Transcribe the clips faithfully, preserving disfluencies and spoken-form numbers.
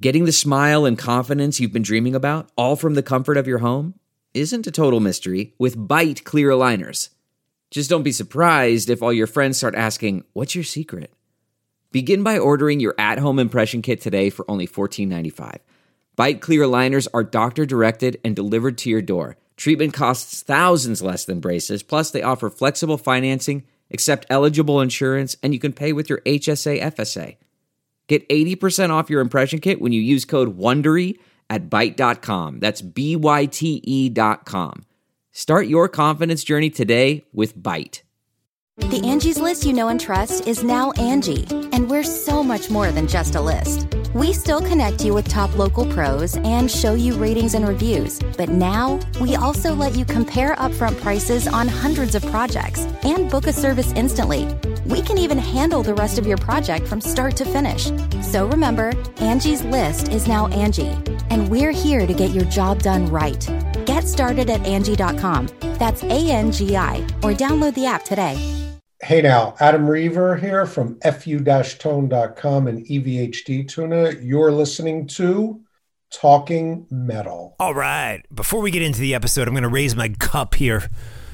Getting the smile and confidence you've been dreaming about, all from the comfort of your home, isn't a total mystery with Byte clear aligners. Just don't be surprised if all your friends start asking, "What's your secret?" Begin by ordering your at-home impression kit today for only fourteen ninety-five. Byte clear aligners are doctor-directed and delivered to your door. Treatment costs thousands less than braces, plus they offer flexible financing, accept eligible insurance, and you can pay with your H S A F S A. Get eighty percent off your impression kit when you use code WONDERY at byte dot com. That's B Y T E dot com. Start your confidence journey today with Byte. The Angie's List you know and trust is now Angie, and we're so much more than just a list. We still connect you with top local pros and show you ratings and reviews, but now we also let you compare upfront prices on hundreds of projects and book a service instantly. We can even handle the rest of your project from start to finish. So remember, Angie's List is now Angie, and we're here to get your job done right. Get started at Angie dot com. That's A N G I, or download the app today. Hey now, Adam Reaver here from F U tone dot com and E V H D Tuna. You're listening to Talking Metal. All right. Before we get into the episode, I'm going to raise my cup here.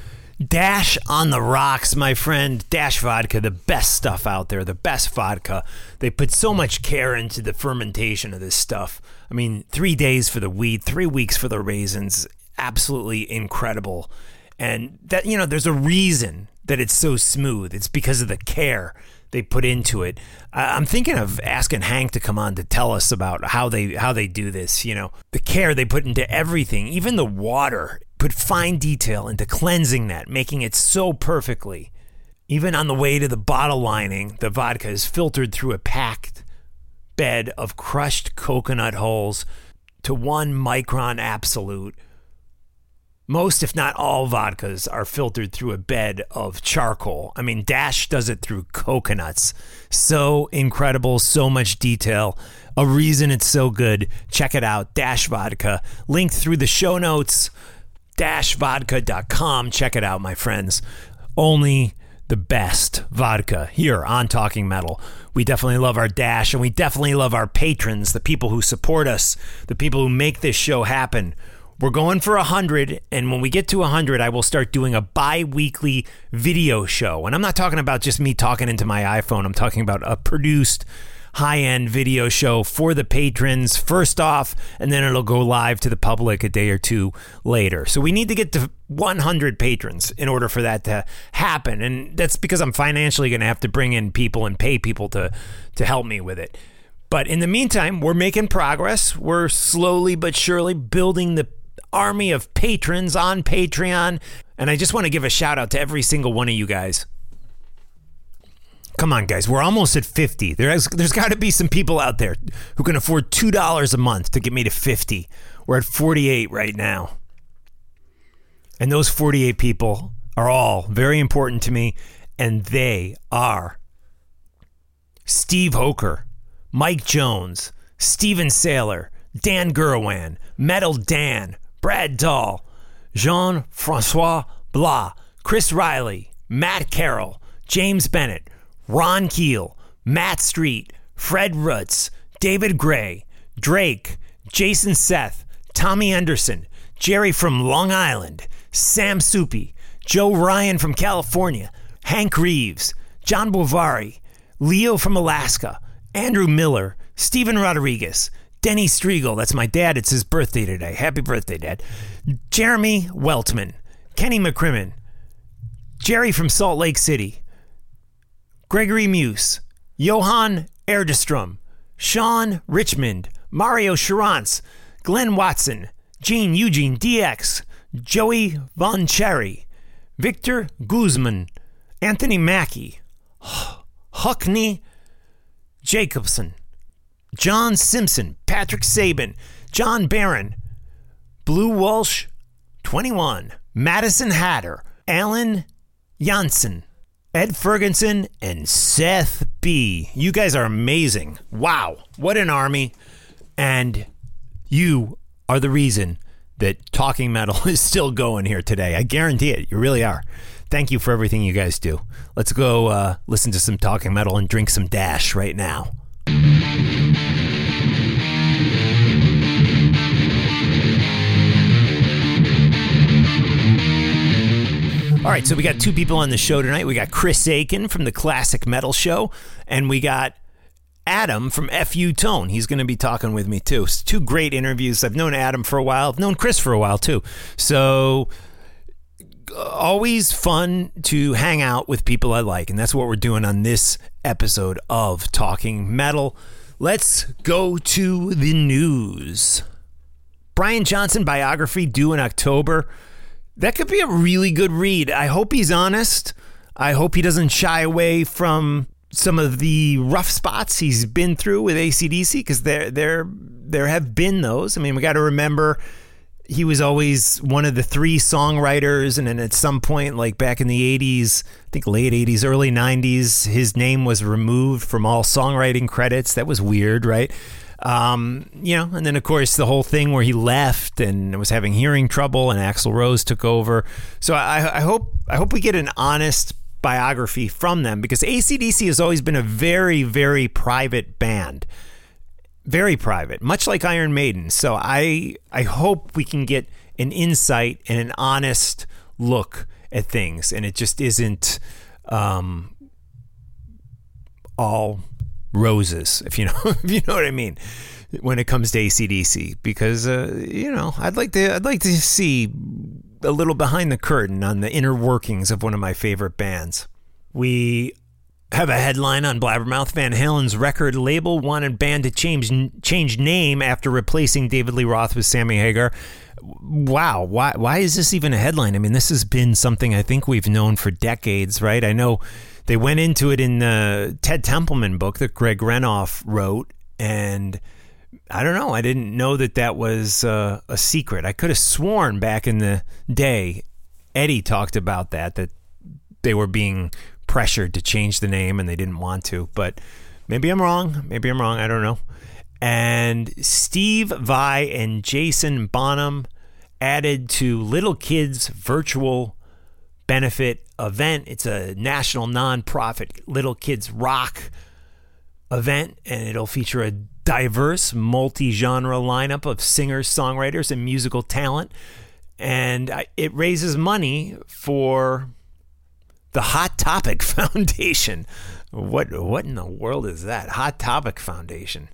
Dash on the rocks, my friend. Dash Vodka, the best stuff out there, the best vodka. They put so much care into the fermentation of this stuff. I mean, three days for the wheat, three weeks for the raisins. Absolutely incredible. And that, you know, there's a reason that it's so smooth. It's because of the care they put into it. Uh, I'm thinking of asking Hank to come on to tell us about how they how they do this. You know, the care they put into everything, even the water. Put fine detail into cleansing that, making it so perfectly. Even on the way to the bottle lining, the vodka is filtered through a packed bed of crushed coconut hulls to one micron absolute. Most, if not all, vodkas are filtered through a bed of charcoal. I mean, Dash does it through coconuts. So incredible, so much detail. A reason it's so good. Check it out, Dash Vodka. Link through the show notes, dash vodka dot com. Check it out, my friends. Only the best vodka here on Talking Metal. We definitely love our Dash, and we definitely love our patrons, the people who support us, the people who make this show happen. We're going for one hundred, and when we get to one hundred, I will start doing a bi-weekly video show. And I'm not talking about just me talking into my iPhone. I'm talking about a produced, high-end video show for the patrons first off, and then it'll go live to the public a day or two later. So we need to get to one hundred patrons in order for that to happen. And that's because I'm financially going to have to bring in people and pay people to, to help me with it. But in the meantime, we're making progress. We're slowly but surely building the army of patrons on Patreon. And I just want to give a shout out to every single one of you guys. Come on, guys. We're almost at fifty. There's, there's got to be some people out there who can afford two dollars a month to get me to fifty. We're at forty-eight right now. And those forty-eight people are all very important to me. And they are Steve Hoker, Mike Jones, Steven Saylor, Dan Gurwan, Metal Dan, Brad Dahl, Jean-Francois Blas, Chris Riley, Matt Carroll, James Bennett, Ron Keel, Matt Street, Fred Rutz, David Gray, Drake, Jason Seth, Tommy Anderson, Jerry from Long Island, Sam Soupy, Joe Ryan from California, Hank Reeves, John Bovari, Leo from Alaska, Andrew Miller, Stephen Rodriguez, Denny Striegel, that's my dad, it's his birthday today. Happy birthday, Dad. Jeremy Weltman, Kenny McCrimmon, Jerry from Salt Lake City, Gregory Muse, Johan Erdestrom, Sean Richmond, Mario Charance, Glenn Watson, Gene Eugene D X, Joey Von Cherry, Victor Guzman, Anthony Mackey, Huckney Jacobson, John Simpson, Patrick Sabin, John Barron, Blue Walsh, twenty-one, Madison Hatter, Alan Janssen, Ed Ferguson, and Seth B. You guys are amazing. Wow, what an army. And you are the reason that Talking Metal is still going here today. I guarantee it. You really are. Thank you for everything you guys do. Let's go uh, listen to some Talking Metal and drink some Dash right now. right, so we got two people on the show tonight. We got Chris Aiken from the Classic Metal Show, and we got Adam from F U Tone. He's going to be talking with me, too. It's two great interviews. I've known Adam for a while. I've known Chris for a while, too. So always fun to hang out with people I like, and that's what we're doing on this episode of Talking Metal. Let's go to the news. Brian Johnson biography due in October. That could be a really good read. I hope he's honest. I hope he doesn't shy away from some of the rough spots he's been through with A C D C, because there, there, there have been those. I mean, we got to remember he was always one of the three songwriters, and then at some point, like back in the eighties, I think late eighties, early nineties, his name was removed from all songwriting credits. That was weird, right? Um, you know, and then of course the whole thing where he left and was having hearing trouble, and Axl Rose took over. So I, I hope I hope we get an honest biography from them, because A C D C has always been a very, very private band, very private, much like Iron Maiden. So I I hope we can get an insight and an honest look at things, and it just isn't um, all roses, if you know if you know what I mean, when it comes to A C D C, because uh, you know, I'd like to I'd like to see a little behind the curtain on the inner workings of one of my favorite bands. We have a headline on Blabbermouth. Van Halen's record label wanted band to change change name after replacing David Lee Roth with Sammy Hagar. Wow, why why is this even a headline? I mean, this has been something I think we've known for decades, right? I know they went into it in the Ted Templeman book that Greg Renoff wrote, and I don't know. I didn't know that that was uh, a secret. I could have sworn back in the day Eddie talked about that, that they were being pressured to change the name and they didn't want to. But maybe I'm wrong. Maybe I'm wrong. I don't know. And Steve Vai and Jason Bonham added to Little Kids virtual benefit event. It's a national nonprofit Little Kids Rock event, and it'll feature a diverse, multi-genre lineup of singers, songwriters, and musical talent. And it raises money for the Hot Topic Foundation. What what in the world is that? Hot Topic Foundation.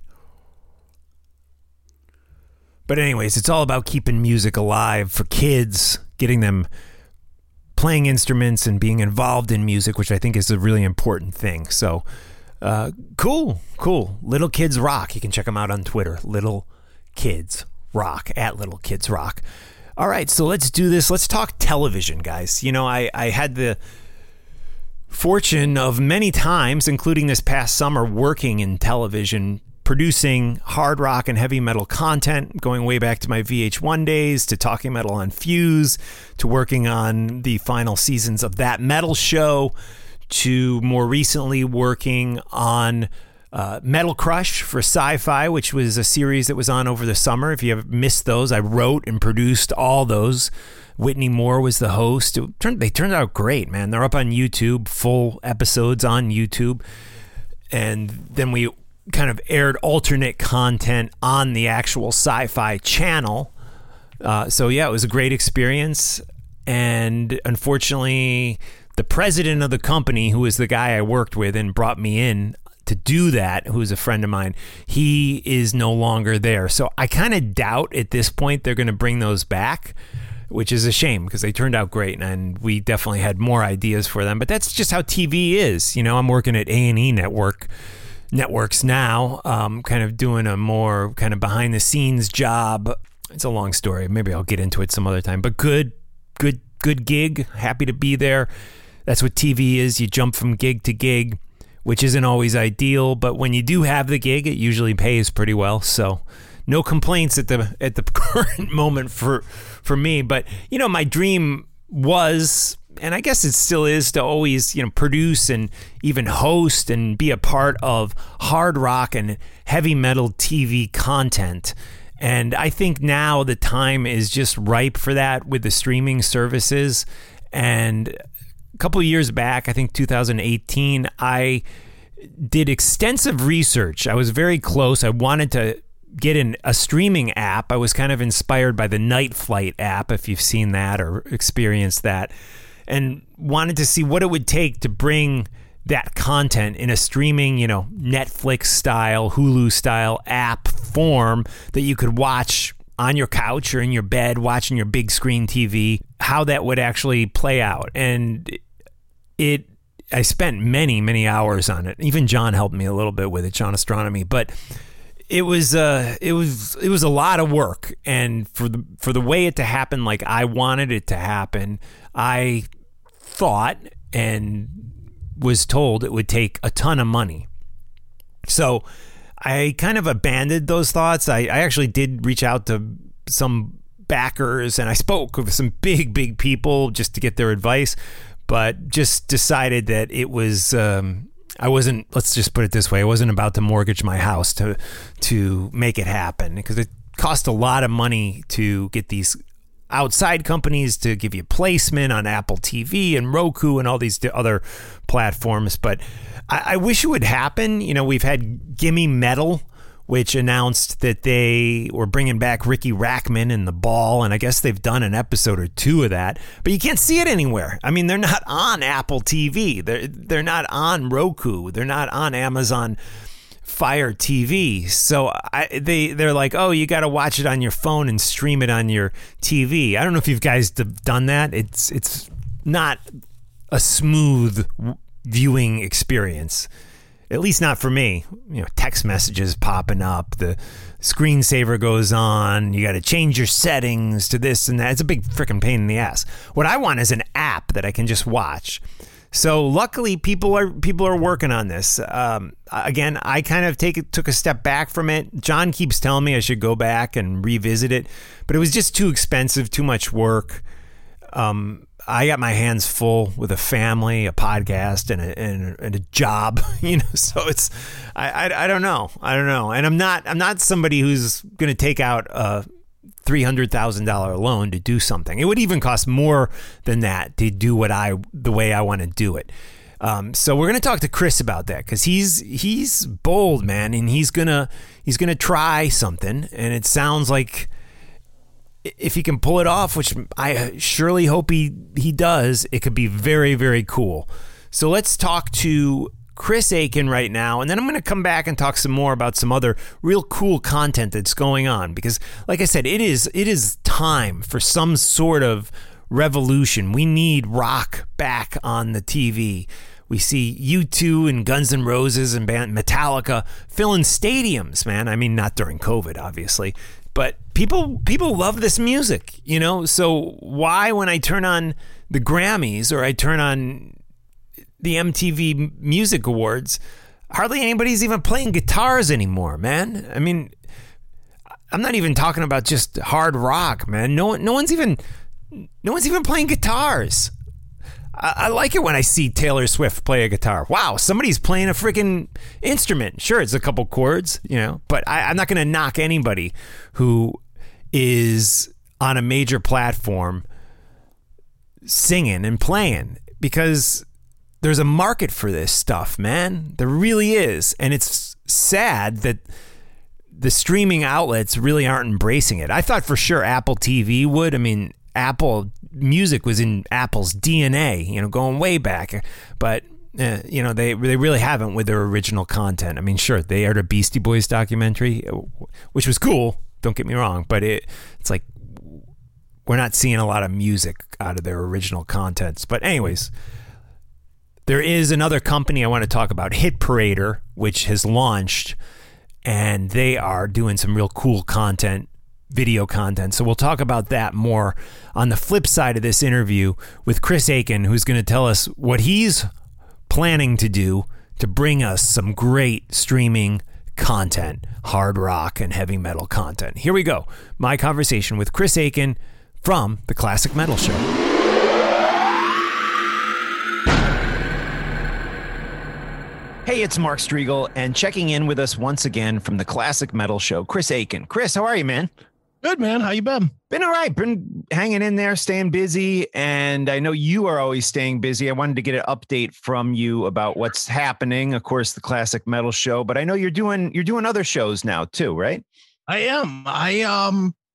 But anyways, it's all about keeping music alive for kids, getting them playing instruments and being involved in music, which I think is a really important thing. So uh, cool, cool. Little Kids Rock. You can check them out on Twitter. Little Kids Rock, at Little Kids Rock. All right, so let's do this. Let's talk television, guys. You know, I, I had the fortune of many times, including this past summer, working in television, producing hard rock and heavy metal content, going way back to my V H one days, to Talking Metal on Fuse, to working on the final seasons of That Metal Show, to more recently working on uh, Metal Crush for Sci-Fi, which was a series that was on over the summer. If you have missed those, I wrote and produced all those. Whitney Moore was the host. It turned, they turned out great, man. They're up on YouTube, full episodes on YouTube. And then we kind of aired alternate content on the actual Sci-Fi channel. Uh, so yeah, it was a great experience. And unfortunately, the president of the company, who was the guy I worked with and brought me in to do that, who's a friend of mine, he is no longer there. So I kind of doubt at this point they're going to bring those back, which is a shame because they turned out great and we definitely had more ideas for them. But that's just how T V is. You know, I'm working at A and E Network networks now, um, kind of doing a more kind of behind the scenes job. It's a long story. Maybe I'll get into it some other time, but good, good, good gig. Happy to be there. That's what T V is. You jump from gig to gig, which isn't always ideal, but when you do have the gig, it usually pays pretty well. So no complaints at the at the current moment for for me. But you know, my dream was, and I guess it still is, to always, you know, produce and even host and be a part of hard rock and heavy metal T V content. And I think now the time is just ripe for that with the streaming services. And a couple of years back, I think two thousand eighteen, I did extensive research. I was very close. I wanted to get in a streaming app. I was kind of inspired by the Night Flight app, if you've seen that or experienced that. and wanted to see what it would take to bring that content in a streaming, you know, Netflix style, Hulu style app form that you could watch on your couch or in your bed, watching your big screen T V, how that would actually play out. And it, I spent many, many hours on it. Even John helped me a little bit with it, John Astronomy, but it was, uh, it was, it was a lot of work. And for the, for the way it to happen, like I wanted it to happen, I thought and was told it would take a ton of money. So I kind of abandoned those thoughts. I, I actually did reach out to some backers and I spoke with some big, big people just to get their advice, but just decided that it was, um, I wasn't, let's just put it this way, I wasn't about to mortgage my house to, to make it happen, because it cost a lot of money to get these outside companies to give you placement on Apple T V and Roku and all these other platforms. But I, I wish it would happen. You know, we've had Gimme Metal, which announced that they were bringing back Ricky Rackman and The Ball, and I guess they've done an episode or two of that, but you can't see it anywhere. I mean, they're not on Apple T V. They're, they're not on Roku. They're not on Amazon Fire T V. So I, they, they're like, oh, you got to watch it on your phone and stream it on your T V. I don't know if you guys have done that. It's, it's not a smooth viewing experience, at least not for me. You know, text messages popping up, the screensaver goes on, you got to change your settings to this and that. It's a big freaking pain in the ass. What I want is an app that I can just watch. So luckily, people are people are working on this. Um, again, I kind of take took a step back from it. John keeps telling me I should go back and revisit it, but it was just too expensive, too much work. Um, I got my hands full with a family, a podcast, and a, and, and a job. You know, so it's I, I I don't know, I don't know, and I'm not I'm not somebody who's going to take out a three hundred thousand dollars loan to do something. It would even cost more than that to do what I, the way I want to do it. Um, so we're going to talk to Chris about that, because he's, he's bold, man. And he's going to, he's going to try something. And it sounds like if he can pull it off, which I surely hope he, he does, it could be very, very cool. So let's talk to Chris Akin right now, and then I'm going to come back and talk some more about some other real cool content that's going on, because like I said, it is it is time for some sort of revolution. We need rock back on the T V. We see U two and Guns N' Roses and band Metallica filling stadiums, man. I mean, not during COVID, obviously, but people people love this music, you know? So why, when I turn on the Grammys or I turn on the M T V Music Awards, hardly anybody's even playing guitars anymore, man? I mean, I'm not even talking about just hard rock, man. No one, no one's even, no one's even playing guitars. I, I like it when I see Taylor Swift play a guitar. Wow, somebody's playing a freaking instrument. Sure, it's a couple chords, you know, but I, I'm not going to knock anybody who is on a major platform singing and playing, because there's a market for this stuff, man. There really is. And it's sad that the streaming outlets really aren't embracing it. I thought for sure Apple T V would. I mean, Apple Music was in Apple's D N A, you know, going way back. But, uh, you know, they they really haven't with their original content. I mean, sure, they aired a Beastie Boys documentary, which was cool. Don't get me wrong. But it it's like we're not seeing a lot of music out of their original contents. But anyways, there is another company I want to talk about, Hit Parader, which has launched, and they are doing some real cool content, video content. So we'll talk about that more on the flip side of this interview with Chris Akin, who's going to tell us what he's planning to do to bring us some great streaming content, hard rock and heavy metal content. Here we go. My conversation with Chris Akin from The Classic Metal Show. Hey, it's Mark Striegel, and checking in with us once again from The Classic Metal Show, Chris Akin. Chris, how are you, man? Good, man. How you been? Been all right. Been hanging in there, staying busy, and I know you are always staying busy. I wanted to get an update from you about what's happening. Of course, The Classic Metal Show, but I know you're doing you're doing other shows now too, right? I am. I um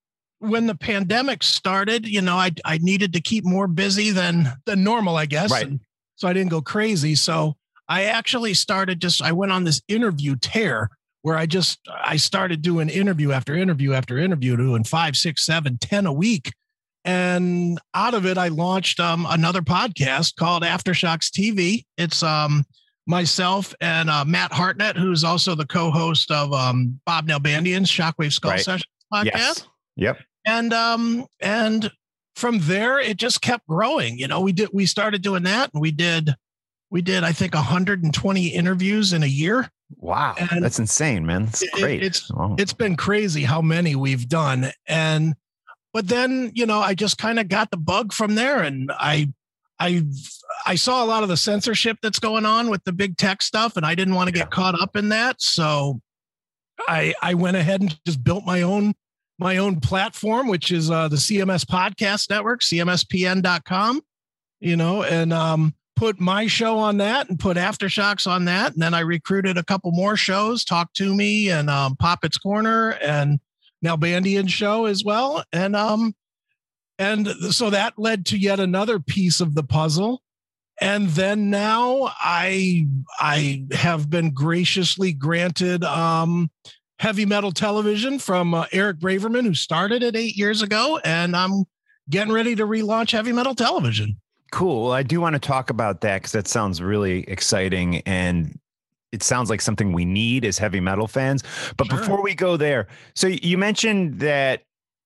when the pandemic started, you know, I I needed to keep more busy than than normal, I guess. Right. And so I didn't go crazy. So I actually started just I went on this interview tear where I just I started doing interview after interview after interview, doing five, six, seven, ten a week. And out of it, I launched um, another podcast called Aftershocks T V. It's um myself and uh, Matt Hartnett, who's also the co-host of um, Bob Nalbandian's Shockwave Skull Right. Sessions podcast. Yes. Yep. And um and from there it just kept growing. You know, we did we started doing that, and we did we did I think one hundred twenty interviews in a year. Wow. And That's insane, man. That's it- great. It's Wow. it's been crazy how many we've done. And but then, you know, I just kind of got the bug from there, and I I I saw a lot of the censorship that's going on with the big tech stuff, and I didn't want to get caught up in that. So I I went ahead and just built my own my own platform, which is uh, the C M S Podcast Network, C M S P N dot com, you know, and um, put my show on that and put Aftershocks on that. And then I recruited a couple more shows, Talk to Me and um, Poppet's Corner and Nalbandian Show as well. And um, and so that led to yet another piece of the puzzle. And then now I I have been graciously granted um, Heavy Metal Television from uh, Eric Braverman, who started it eight years ago, and I'm getting ready to relaunch Heavy Metal Television. Cool. Well, I do want to talk about that because that sounds really exciting, and it sounds like something we need as heavy metal fans. But Sure. before we go there, so you mentioned that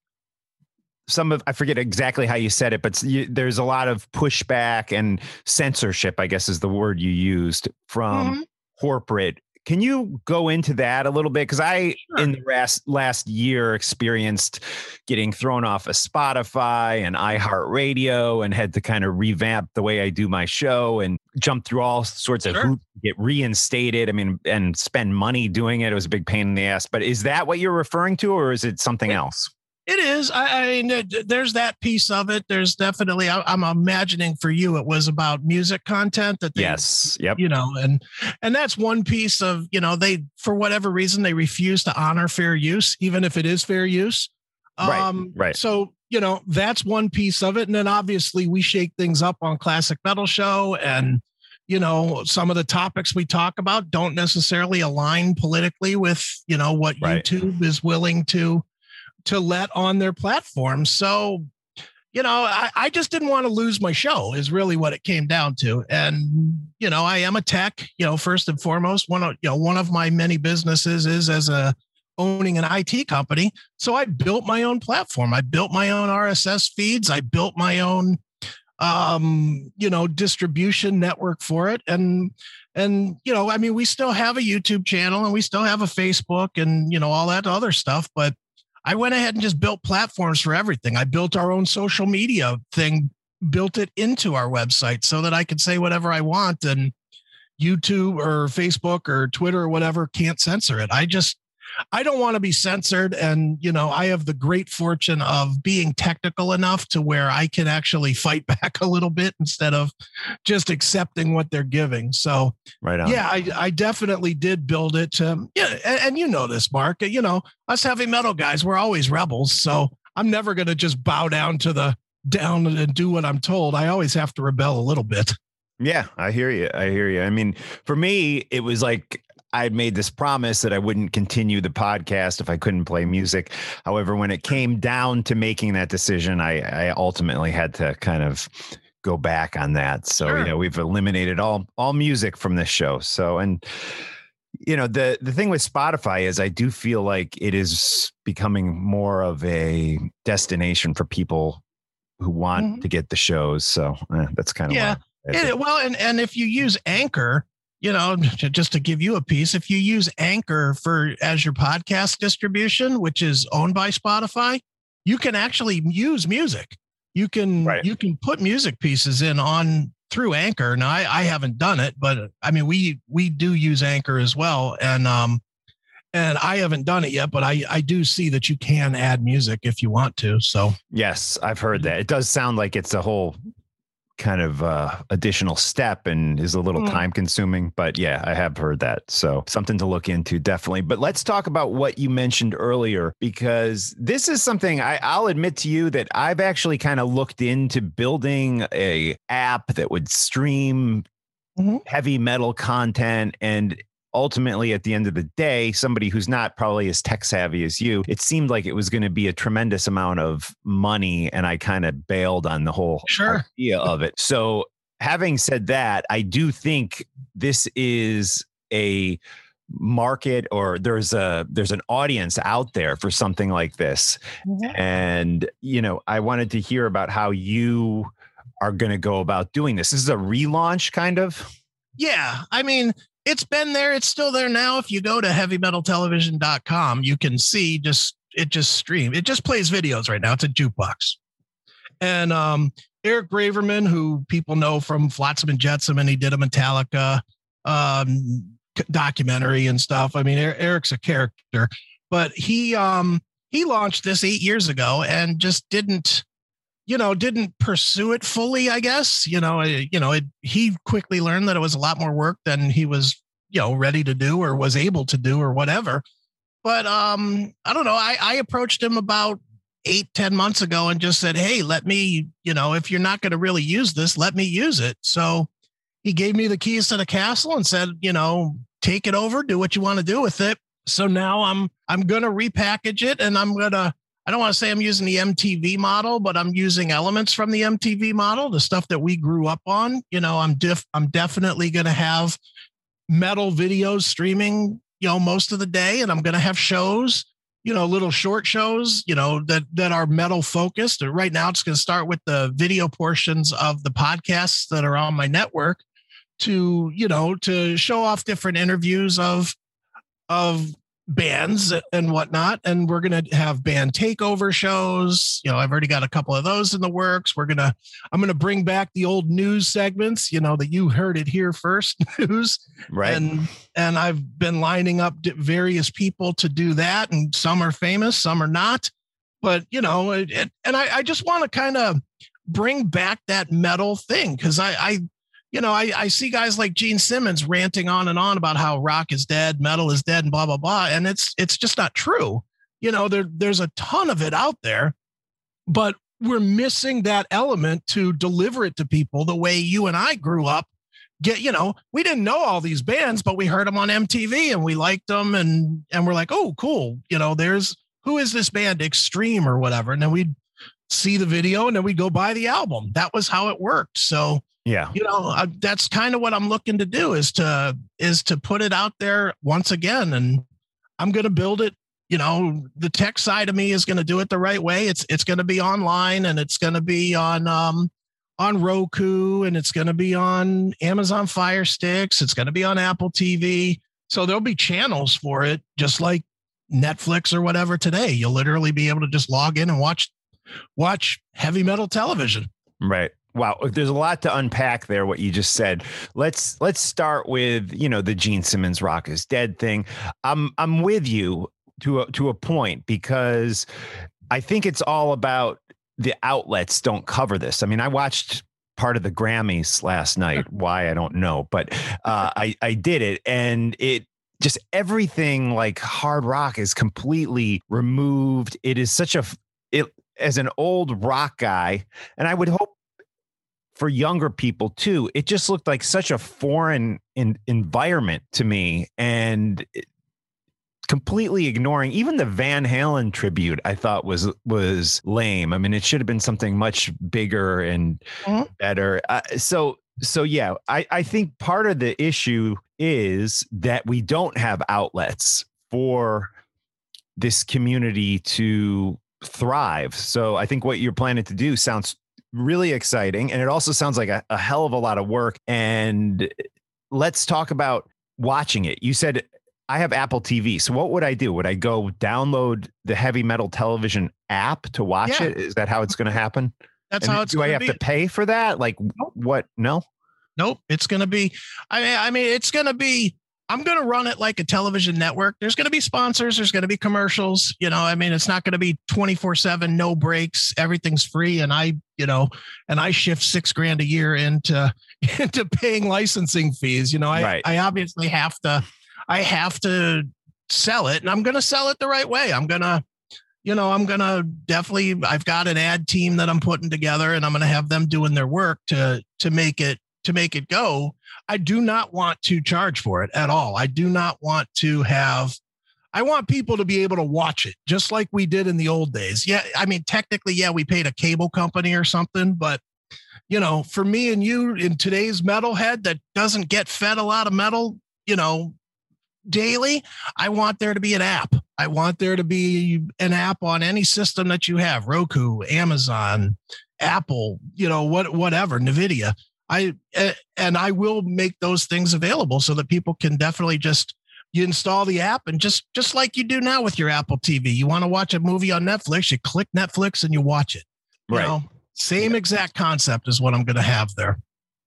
some of, I forget exactly how you said it, but you, there's a lot of pushback and censorship, I guess is the word you used, from Mhm. corporate. Can you go into that a little bit? Because I, Sure. in the last, last year, experienced getting thrown off of Spotify and iHeartRadio and had to kind of revamp the way I do my show and jump through all sorts of Sure. hoops to get reinstated. I mean, and spend money doing it. It was a big pain in the ass. But is that what you're referring to, or is it something else? It is. I, I mean, it- there's that piece of it. There's definitely, I, I'm imagining for you, it was about music content that they, Yes. Yep. you know, and, and that's one piece of, you know, they, for whatever reason, they refuse to honor fair use, even if it is fair use. Right, right. So, you know, that's one piece of it. And then obviously we shake things up on Classic Metal Show, and, you know, some of the topics we talk about don't necessarily align politically with, you know, what Right. YouTube is willing to, to let on their platform. So, you know, I, I just didn't want to lose my show is really what it came down to. And, you know, I am a tech, you know, first and foremost, one of, you know, one of my many businesses is as a owning an I T company. So I built my own platform. I built my own R S S feeds. I built my own, um, you know, distribution network for it. And, and, you know, I mean, we still have a YouTube channel and we still have a Facebook and, you know, all that other stuff, but I went ahead and just built platforms for everything. I built our own social media thing, built it into our website so that I could say whatever I want, and YouTube or Facebook or Twitter or whatever can't censor it. I just, I don't want to be censored. And, you know, I have the great fortune of being technical enough to where I can actually fight back a little bit instead of just accepting what they're giving. So, Right on. yeah, I, I definitely did build it. Um, yeah, and, and you know this, Mark. You know, us heavy metal guys, we're always rebels. So I'm never going to just bow down to the down and do what I'm told. I always have to rebel a little bit. Yeah, I hear you. I hear you. I mean, for me, it was like I had made this promise that I wouldn't continue the podcast if I couldn't play music. However, when it came down to making that decision, I, I ultimately had to kind of go back on that. So, Sure. you know, we've eliminated all all music from this show. So, and you know, the the thing with Spotify is I do feel like it is becoming more of a destination for people who want Mhm. to get the shows. So eh, that's kind of Yeah. why I- It, well, and, and if you use Anchor, you know, j- just to give you a piece, if you use Anchor for as your podcast distribution, which is owned by Spotify, you can actually use music. You can Right. you can put music pieces in on through Anchor. Now, I, I haven't done it, but I mean, we we do use Anchor as well, and um, and I haven't done it yet, but I I do see that you can add music if you want to. So Yes, I've heard that. It does sound like it's a whole kind of uh, additional step and is a little mm. time consuming. But yeah, I have heard that. So something to look into, definitely. But let's talk about what you mentioned earlier, because this is something I, I'll admit to you that I've actually kind of looked into building a app that would stream mm-hmm. heavy metal content. And ultimately, at the end of the day, somebody who's not probably as tech savvy as you, it seemed like it was going to be a tremendous amount of money. And I kind of bailed on the whole sure. idea of it. So having said that, I do think this is a market, or there's a there's an audience out there for something like this. Mm-hmm. And, you know, I wanted to hear about how you are going to go about doing this. This is a relaunch kind of. Yeah. I mean, it's been there. It's still there now. If you go to heavy metal television dot com, you can see just it just stream. It just plays videos right now. It's a jukebox. And um, Eric Braverman, who people know from Flotsam and Jetsam, and he did a Metallica um, documentary and stuff. I mean, Eric's a character, but he um, he launched this eight years ago and just didn't. you know, didn't pursue it fully, I guess. You know, you know, it, he quickly learned that it was a lot more work than he was, you know, ready to do or was able to do or whatever. But um, I don't know. I, I approached him about eight, ten months ago and just said, hey, let me, you know, if you're not going to really use this, let me use it. So he gave me the keys to the castle and said, you know, take it over, do what you want to do with it. So now I'm, I'm going to repackage it, and I'm going to, I don't want to say I'm using the M T V model, but I'm using elements from the M T V model, the stuff that we grew up on. You know, I'm diff, I'm definitely going to have metal videos streaming, you know, most of the day. And I'm going to have shows, you know, little short shows, you know, that, that are metal focused. And right now it's going to start with the video portions of the podcasts that are on my network to, you know, to show off different interviews of, of, bands and whatnot. And we're going to have band takeover shows. You know, I've already got a couple of those in the works. We're going to, I'm going to bring back the old news segments, you know, that you heard it here first news. Right. And, and I've been lining up various people to do that. And some are famous, some are not, but you know, it, it, and I, I just want to kind of bring back that metal thing. Cause I, I, You know, I, I see guys like Gene Simmons ranting on and on about how rock is dead, metal is dead, and blah, blah, blah. And it's it's just not true. You know, there there's a ton of it out there, but we're missing that element to deliver it to people the way you and I grew up. Get, you know, we didn't know all these bands, but we heard them on M T V and we liked them. And, and we're like, oh, cool. You know, there's, who is this band, Extreme or whatever? And then we'd see the video and then we'd go buy the album. That was how it worked. So, yeah, you know, uh, that's kind of what I'm looking to do is to is to put it out there once again. And I'm going to build it. You know, the tech side of me is going to do it the right way. It's it's going to be online, and it's going to be on um, on Roku, and it's going to be on Amazon Fire Sticks. It's going to be on Apple T V. So there'll be channels for it, just like Netflix or whatever today. You'll literally be able to just log in and watch watch heavy metal television. Right. Wow. There's a lot to unpack there, what you just said. Let's let's start with, you know, the Gene Simmons Rock is Dead thing. I'm I'm with you to a, to a point, because I think it's all about the outlets don't cover this. I mean, I watched part of the Grammys last night. Why, I don't know, but uh, I, I did it, and it just everything like hard rock is completely removed. It is such a it as an old rock guy, and I would hope for younger people too, it just looked like such a foreign in, environment to me, and it, completely ignoring even the Van Halen tribute. I thought was was lame. I mean, it should have been something much bigger and mm-hmm. better. Uh, so so yeah, I I think part of the issue is that we don't have outlets for this community to thrive. So I think what you're planning to do sounds really exciting. And it also sounds like a, a hell of a lot of work. And let's talk about watching it. You said, I have Apple T V. So what would I do? Would I go download the Heavy Metal Television app to watch yeah. it? Is that how it's going to happen? That's and how it's do going I have be. to pay for that? Like nope. what? No, nope. It's going to be, I mean, I mean, it's going to be I'm going to run it like a television network. There's going to be sponsors. There's going to be commercials. You know, I mean, it's not going to be twenty-four seven, no breaks. Everything's free. And I, you know, and I shift six grand a year into, into paying licensing fees. You know, I, right. I obviously have to, I have to sell it, and I'm going to sell it the right way. I'm going to, you know, I'm going to definitely, I've got an ad team that I'm putting together, and I'm going to have them doing their work to, to make it, to make it go. I do not want to charge for it at all. I do not want to have, I want people to be able to watch it just like we did in the old days. Yeah. I mean, technically, yeah, we paid a cable company or something, but you know, for me and you in today's metalhead that doesn't get fed a lot of metal, you know, daily, I want there to be an app. I want there to be an app on any system that you have, Roku, Amazon, Apple, you know, what, whatever, NVIDIA. I, and I will make those things available so that people can definitely just, you install the app and just, just like you do now with your Apple T V, you want to watch a movie on Netflix, you click Netflix and you watch it. You right. know, same yeah. exact concept is what I'm going to have there.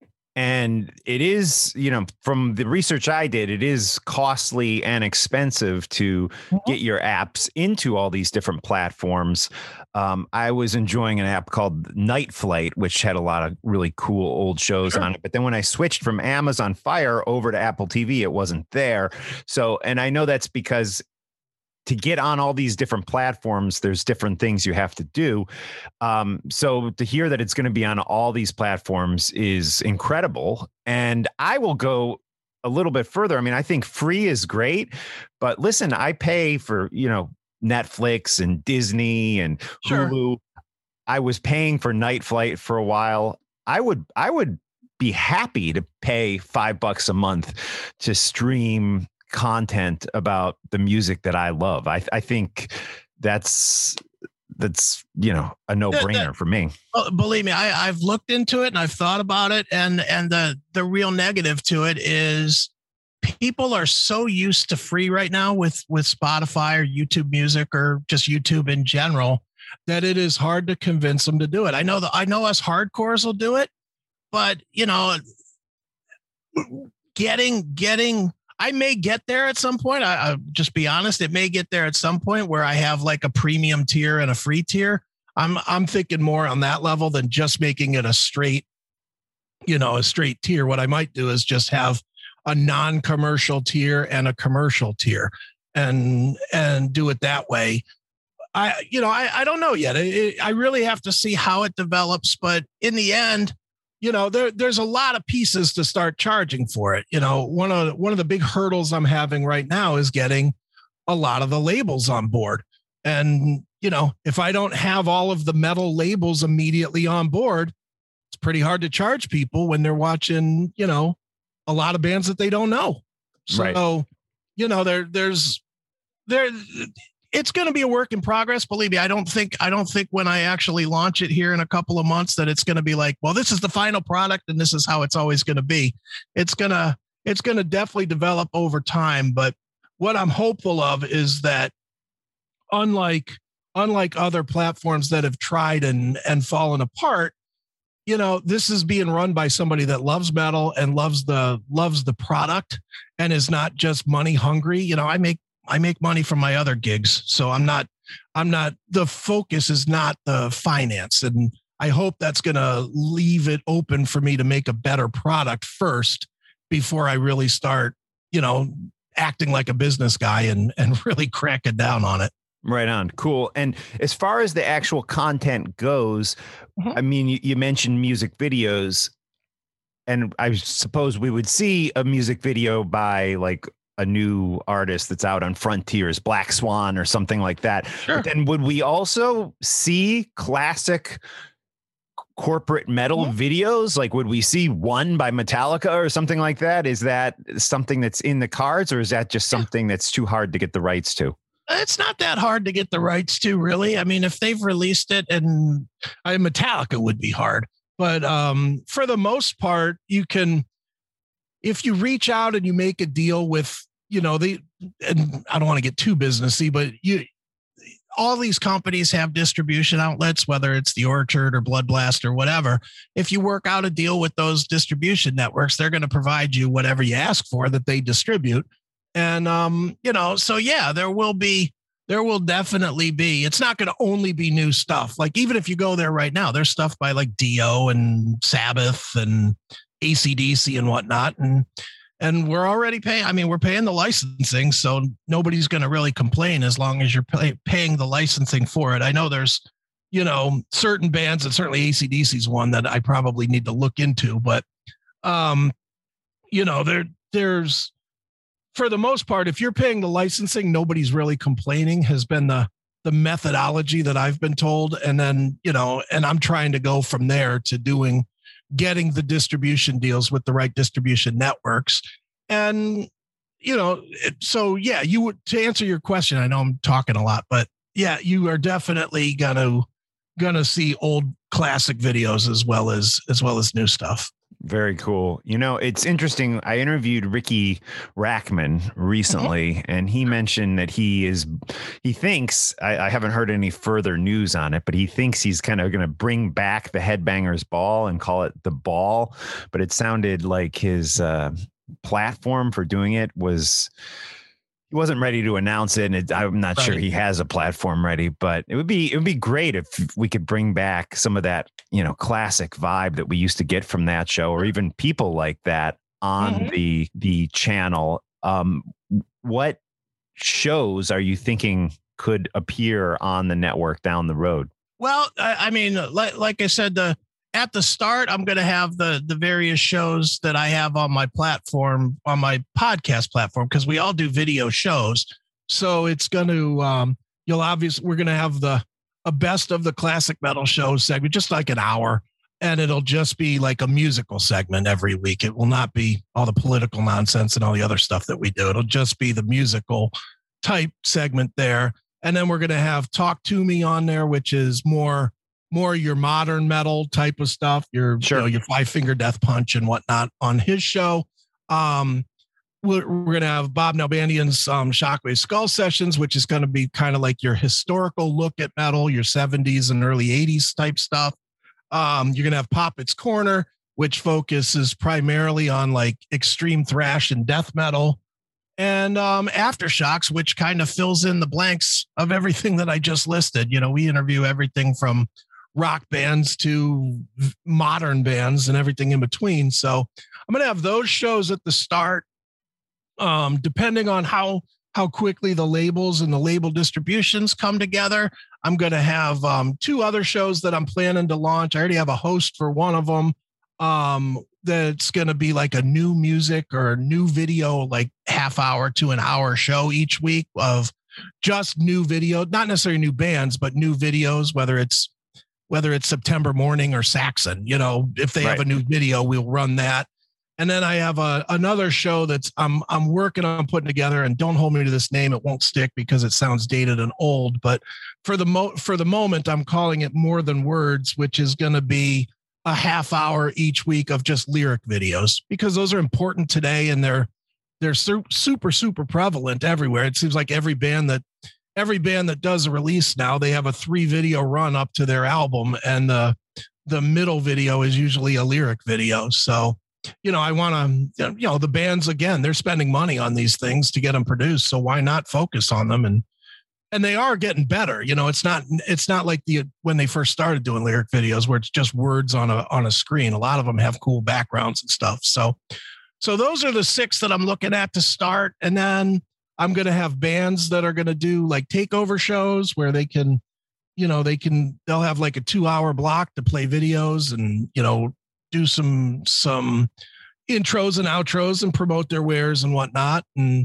And it is, you know, from the research I did, it is costly and expensive to get your apps into all these different platforms. Um, I was enjoying an app called Night Flight, which had a lot of really cool old shows sure. on it. But then when I switched from Amazon Fire over to Apple T V, it wasn't there. So, and I know that's because to get on all these different platforms, there's different things you have to do. Um, so to hear that it's going to be on all these platforms is incredible. And I will go a little bit further. I mean, I think free is great, but listen, I pay for, you know, Netflix and Disney and sure. Hulu. I was paying for Night Flight for a while. I would, I would be happy to pay five bucks a month to stream content about the music that I love. I, I think that's that's you know a no brainer for me. Well, believe me, I, I've looked into it and I've thought about it, and and the the real negative to it is people are so used to free right now with with Spotify or YouTube Music or just YouTube in general that it is hard to convince them to do it. I know that I know us hardcores will do it, but you know, getting getting. I may get there at some point. I, I'll just be honest. It may get there at some point where I have like a premium tier and a free tier. I'm I'm thinking more on that level than just making it a straight, you know, a straight tier. What I might do is just have a non-commercial tier and a commercial tier, and and do it that way. I you know I I don't know yet. I, I really have to see how it develops. But in the end, you know, there, there's a lot of pieces to start charging for it. You know, one of one of the big hurdles I'm having right now is getting a lot of the labels on board. And, you know, if I don't have all of the metal labels immediately on board, it's pretty hard to charge people when they're watching, you know, a lot of bands that they don't know. So, right. you know, there, there's there. It's going to be a work in progress. Believe me, I don't think I don't think when I actually launch it here in a couple of months that it's going to be like, well, this is the final product and this is how it's always going to be. It's going to it's going to definitely develop over time. But what I'm hopeful of is that unlike unlike other platforms that have tried and and fallen apart, you know, this is being run by somebody that loves metal and loves the loves the product and is not just money hungry. You know, I make I make money from my other gigs. So I'm not, I'm not, the focus is not the finance. And I hope that's going to leave it open for me to make a better product first before I really start, you know, acting like a business guy and, and really cracking down on it. Right on. Cool. And as far as the actual content goes, mm-hmm. I mean, you, you mentioned music videos, and I suppose we would see a music video by like a new artist that's out on Frontiers, Black Swan or something like that. Sure. But then would we also see classic corporate metal mm-hmm. videos? Like, would we see one by Metallica or something like that? Is that something that's in the cards, or is that just something that's too hard to get the rights to? It's not that hard to get the rights to, really. I mean, if they've released it, and I mean, Metallica would be hard, but um, for the most part, you can, if you reach out and you make a deal with, you know, the, and I don't want to get too businessy, but you, all these companies have distribution outlets, whether it's the Orchard or Blood Blast or whatever. If you work out a deal with those distribution networks, they're going to provide you whatever you ask for that they distribute. And, um, you know, so yeah, there will be, there will definitely be, it's not going to only be new stuff. Like, even if you go there right now, there's stuff by like Dio and Sabbath and A C D C and whatnot. And, and we're already paying, I mean, we're paying the licensing, so nobody's going to really complain as long as you're pay, paying the licensing for it. I know there's, you know, certain bands, and certainly A C D C is one that I probably need to look into, but, um, you know, there, there's, for the most part, if you're paying the licensing, nobody's really complaining, has been the, the methodology that I've been told. And then, you know, and I'm trying to go from there to doing, getting the distribution deals with the right distribution networks. And, you know, it, so yeah, you would, to answer your question, I know I'm talking a lot, but yeah, you are definitely going to, going to see old classic videos as well as, as well as new stuff. Very cool. You know, it's interesting. I interviewed Ricky Rackman recently, mm-hmm. and he mentioned that he is, he thinks, I, I haven't heard any further news on it, but he thinks he's kind of going to bring back the Headbangers Ball and call it the Ball. But it sounded like his uh, platform for doing it was, he wasn't ready to announce it, and it, I'm not right. sure he has a platform ready, but it would be it would be great if we could bring back some of that, you know, classic vibe that we used to get from that show, or even people like that on mm-hmm. the the channel. Um, what shows are you thinking could appear on the network down the road? Well, I, I mean, like like I said, the at the start, I'm going to have the the various shows that I have on my platform, on my podcast platform, because we all do video shows. So it's going to, um, you'll obviously, we're going to have the a best of the classic metal show segment, just like an hour. And it'll just be like a musical segment every week. It will not be all the political nonsense and all the other stuff that we do. It'll just be the musical type segment there. And then we're going to have Talk to Me on there, which is more more your modern metal type of stuff, your, sure. you know, your Five Finger Death Punch and whatnot on his show. Um, we're, we're going to have Bob Nalbandian's um, Shockwave Skull Sessions, which is going to be kind of like your historical look at metal, your seventies and early eighties type stuff. Um, you're going to have Poppet's Corner, which focuses primarily on like extreme thrash and death metal. And um, Aftershocks, which kind of fills in the blanks of everything that I just listed. You know, we interview everything from rock bands to modern bands and everything in between. So I'm going to have those shows at the start, um, depending on how, how quickly the labels and the label distributions come together. I'm going to have um, two other shows that I'm planning to launch. I already have a host for one of them. Um, that's going to be like a new music or new video, like half hour to an hour show each week of just new video, not necessarily new bands, but new videos, whether it's, whether it's September Morning or Saxon, you know, if they right. have a new video, we'll run that. And then I have a, another show that's I'm, I'm working on putting together, and don't hold me to this name. It won't stick because it sounds dated and old, but for the mo for the moment, I'm calling it More Than Words, which is going to be a half hour each week of just lyric videos, because those are important today. And they're, they're su super, super prevalent everywhere. It seems like every band that, every band that does a release now, they have a three video run up to their album, and the, the middle video is usually a lyric video. So, you know, I want to, you know, the bands, again, they're spending money on these things to get them produced. So why not focus on them? And, and they are getting better. You know, it's not, it's not like the, when they first started doing lyric videos where it's just words on a, on a screen. A lot of them have cool backgrounds and stuff. So, so those are the six that I'm looking at to start. And then I'm going to have bands that are going to do like takeover shows where they can, you know, they can, they'll have like a two hour block to play videos and, you know, do some, some intros and outros and promote their wares and whatnot. And,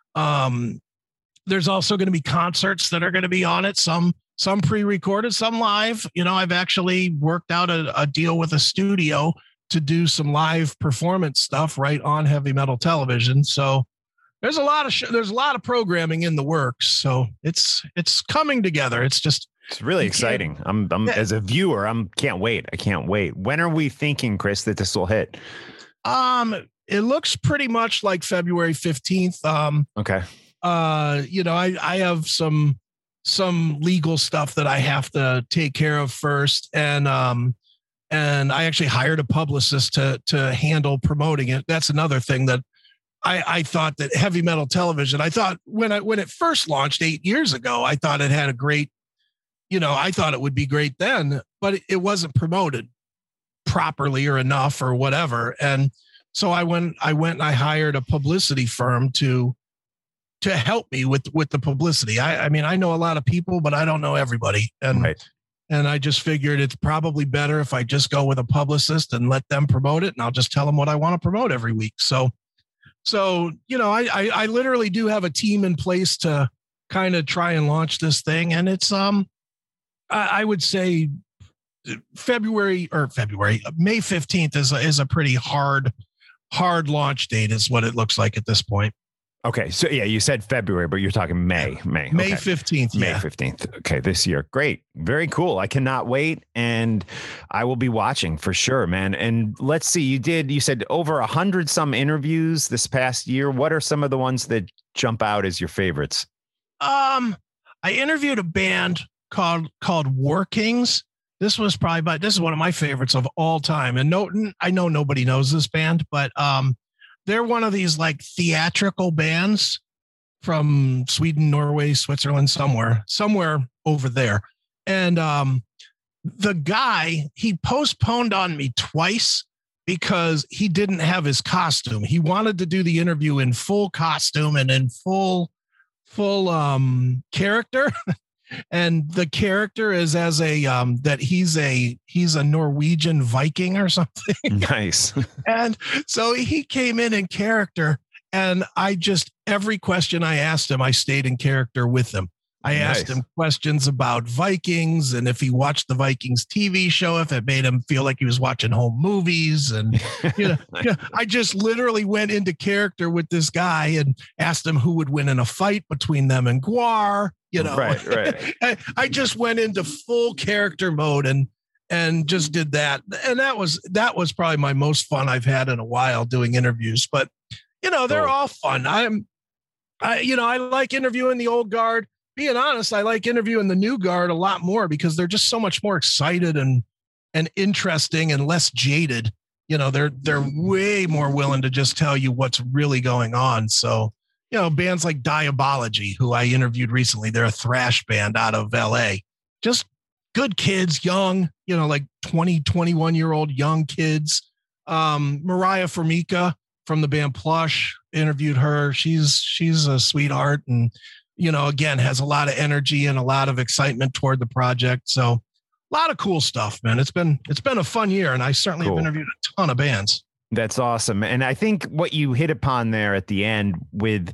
um, there's also going to be concerts that are going to be on it. Some, some pre-recorded, some live. You know, I've actually worked out a, a deal with a studio to do some live performance stuff right on Heavy Metal Television. So there's a lot of, sh there's a lot of programming in the works. So it's, it's coming together. It's just, it's really exciting. I'm, I'm yeah. as a viewer, I'm can't wait. I can't wait. When are we thinking, Chris, that this will hit? Um, it looks pretty much like February fifteenth. Um, okay. Uh, you know, I, I have some, some legal stuff that I have to take care of first. And, um, and I actually hired a publicist to, to handle promoting it. That's another thing that I, I thought that Heavy Metal Television, I thought when I, when it first launched eight years ago, I thought it had a great, you know, I thought it would be great then, but it, it wasn't promoted properly or enough or whatever. And so I went, I went and I hired a publicity firm to, to help me with, with the publicity. I, I mean, I know a lot of people, but I don't know everybody. And, Right. and I just figured it's probably better if I just go with a publicist and let them promote it. And I'll just tell them what I want to promote every week. So, so, you know, I, I, I literally do have a team in place to kind of try and launch this thing. And it's, um, I, I would say February or February, May fifteenth is a, is a pretty hard, hard launch date is what it looks like at this point. Okay. So yeah, you said February, but you're talking May, May, May okay. fifteenth. May Yeah. fifteenth. Okay. This year. Great. Very cool. I cannot wait. And I will be watching for sure, man. And let's see, you did, you said over a hundred some interviews this past year. What are some of the ones that jump out as your favorites? Um, I interviewed a band called, called War Kings. This was probably, but this is one of my favorites of all time. And no, I know nobody knows this band, but, um, they're one of these like theatrical bands from Sweden, Norway, Switzerland, somewhere, somewhere over there. And um, the guy, he postponed on me twice because he didn't have his costume. He wanted to do the interview in full costume and in full, full um, character. And the character is as a um that he's a he's a Norwegian Viking or something. Nice. And so he came in in character, and I just every question I asked him, I stayed in character with him. I Nice. asked him questions about Vikings and if he watched the Vikings T V show, if it made him feel like he was watching home movies. And you know, you know, I just literally went into character with this guy and asked him who would win in a fight between them and Gwar. You know, Right, right. I, I just went into full character mode and and just did that. And that was that was probably my most fun I've had in a while doing interviews. But you know, they're Cool. all fun. I'm I you know, I like interviewing the old guard. Being honest, I like interviewing the new guard a lot more because they're just so much more excited and and interesting and less jaded. You know, they're they're way more willing to just tell you what's really going on. So, you know, bands like Diabology, who I interviewed recently, they're a thrash band out of L A. Just good kids, young, you know, like twenty, twenty-one year old young kids. Um, Mariah Formica from the band Plush, interviewed her. She's she's a sweetheart and, you know, again, has a lot of energy and a lot of excitement toward the project. So a lot of cool stuff, man. It's been it's been a fun year, and I certainly Cool. have interviewed a ton of bands. That's awesome. And I think what you hit upon there at the end with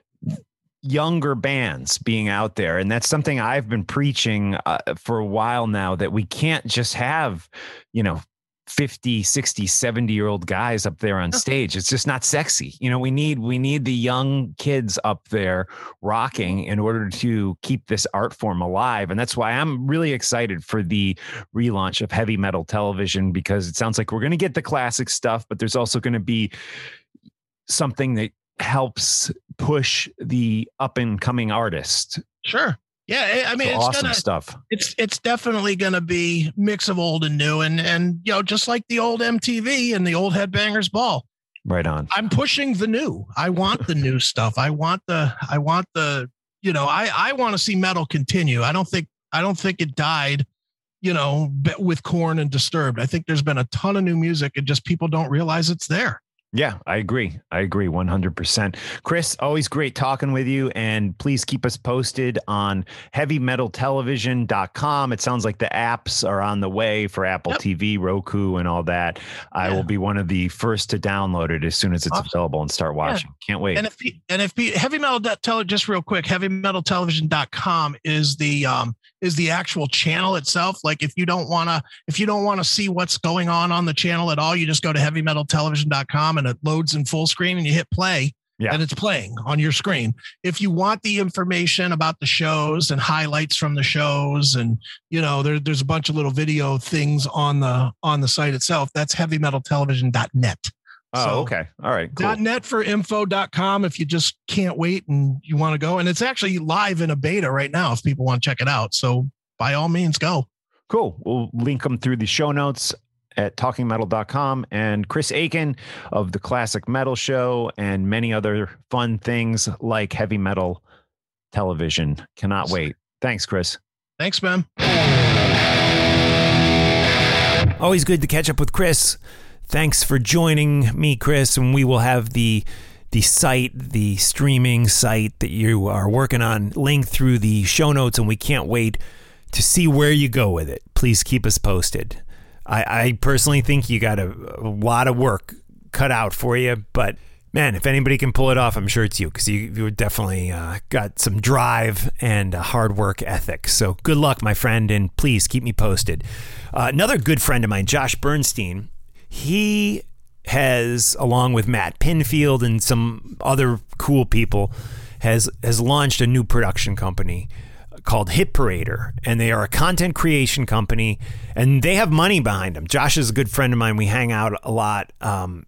younger bands being out there, and that's something I've been preaching uh, for a while now, that we can't just have, you know, fifty, sixty, seventy year old guys up there on stage. It's just not sexy. You know, we need, we need the young kids up there rocking in order to keep this art form alive. And that's why I'm really excited for the relaunch of Heavy Metal Television, because it sounds like we're going to get the classic stuff, but there's also going to be something that helps push the up and coming artist. Sure. Yeah. I mean, So it's awesome gonna, stuff. it's, it's definitely going to be mix of old and new. And, and, you know, just like the old M T V and the old Headbangers Ball, Right on. I'm pushing the new. I want the new stuff. I want the, I want the, you know, I, I want to see metal continue. I don't think, I don't think it died, you know, with Korn and Disturbed. I think there's been a ton of new music and just people don't realize it's there. Yeah, I agree. I agree one hundred percent. Chris, always great talking with you. And please keep us posted on heavy metal television dot com. It sounds like the apps are on the way for Apple Yep. T V, Roku, and all that. I Yeah. will be one of the first to download it as soon as it's Awesome. available and start watching. Can't wait. And if and if heavy metal tele just real quick, heavy metal television dot com is the um is the actual channel itself. Like if you don't want to if you don't want to see what's going on on the channel at all, you just go to heavy metal television dot com and it loads in full screen and you hit play. Yeah. And it's playing on your screen. If you want the information about the shows and highlights from the shows, and you know, there, there's a bunch of little video things on the on the site itself. That's heavy metal television dot net. Oh, So, okay. All right. Cool. .net for info dot com if you just can't wait and you want to go. And it's actually live in a beta right now if people want to check it out. So by all means, go. Cool. We'll link them through the show notes at talking metal dot com. And Chris Aiken of the Classic Metal Show and many other fun things like heavy metal television. Cannot wait. Thanks, Chris. Thanks, man. Always good to catch up with Chris. Thanks for joining me, Chris, and we will have the the site, the streaming site that you are working on, linked through the show notes, and we can't wait to see where you go with it. Please keep us posted. I, I personally think you got a, a lot of work cut out for you, but man, if anybody can pull it off, I'm sure it's you, because you, you definitely uh, got some drive and a hard work ethic. So good luck, my friend, and please keep me posted. Uh, another good friend of mine, Josh Bernstein, he has, along with Matt Pinfield and some other cool people, has has launched a new production company called Hit Parader, and they are a content creation company, and they have money behind them. Josh is a good friend of mine. We hang out a lot um,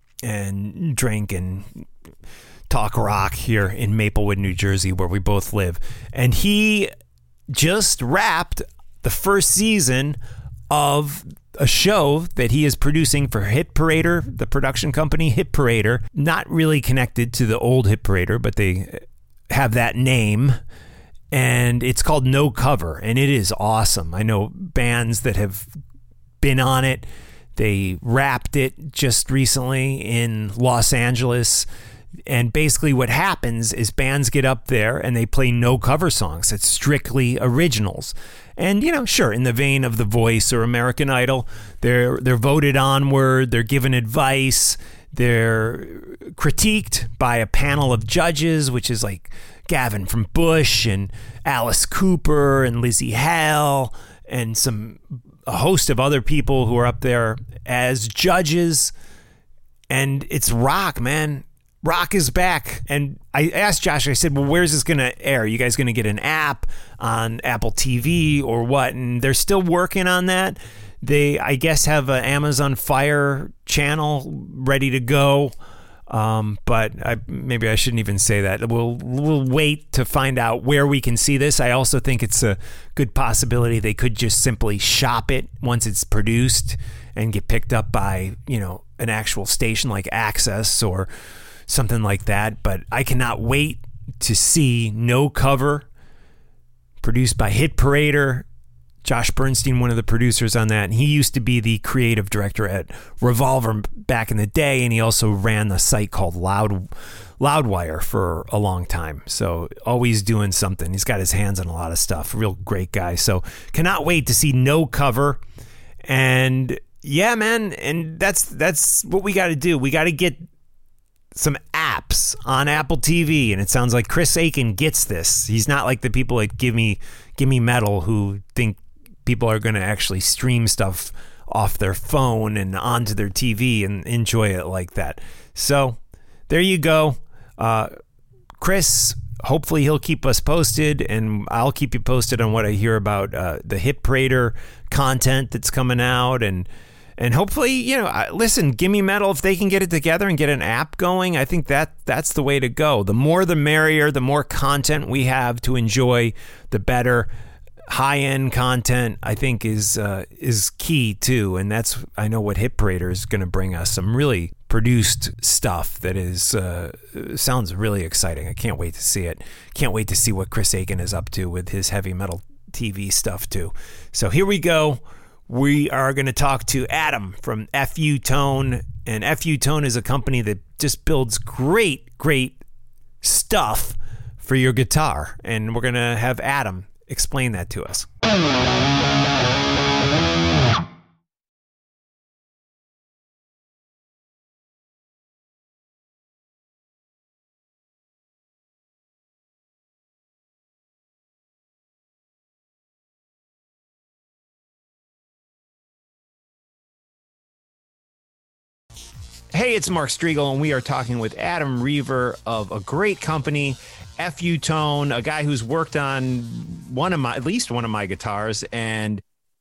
and drink and talk rock here in Maplewood, New Jersey, where we both live. And he just wrapped the first season of a show that he is producing for Hit Parader, the production company Hit Parader, not really connected to the old Hit Parader, but they have that name. And it's called No Cover, and it is awesome. I know bands that have been on it. They wrapped it just recently in Los Angeles. And basically what happens is bands get up there and they play no cover songs. It's strictly originals. And, you know, sure, in the vein of The Voice or American Idol, they're they're voted onward, they're given advice, they're critiqued by a panel of judges, which is like Gavin from Bush and Alice Cooper and Lizzie Hale and some a host of other people who are up there as judges. And it's rock, man. Rock is back. And I asked Josh, I said, well, where's this going to air? Are you guys going to get an app on Apple T V or what? And they're still working on that. They, I guess, have an Amazon Fire channel ready to go. Um, but I, maybe I shouldn't even say that. We'll we'll wait to find out where we can see this. I also think it's a good possibility they could just simply shop it once it's produced and get picked up by, you know, an actual station like Access or something like that. But I cannot wait to see No Cover, produced by Hit Parader. Josh Bernstein, one of the producers on that, and he used to be the creative director at Revolver back in the day, and he also ran the site called Loud Loudwire for a long time. So always doing something. He's got his hands on a lot of stuff. Real great guy. So cannot wait to see No Cover. And yeah, man, and that's that's what we got to do. We got to get some apps on Apple T V, and it sounds like Chris Aiken gets this. He's not like the people at Give Me Give Me Metal who think people are going to actually stream stuff off their phone and onto their T V and enjoy it like that. So there you go. Uh, Chris, hopefully he'll keep us posted, and I'll keep you posted on what I hear about uh, the Hit Parader content that's coming out. And and hopefully, you know, listen, Give Me Metal, if they can get it together and get an app going, I think that that's the way to go. The more the merrier, the more content we have to enjoy, the better. High-end content, I think, is uh, is key too, and that's I know what Hit Parader is going to bring us, some really produced stuff that is uh, sounds really exciting. I can't wait to see it. Can't wait to see what Chris Aiken is up to with his heavy metal T V stuff too. So here we go. We are going to talk to Adam from F U Tone, and F U Tone is a company that just builds great, great stuff for your guitar, and we're going to have Adam explain that to us. Hey, it's Mark Striegel, and we are talking with Adam Reaver of a great company, F U Tone, a guy who's worked on one of my, at least one of my guitars. And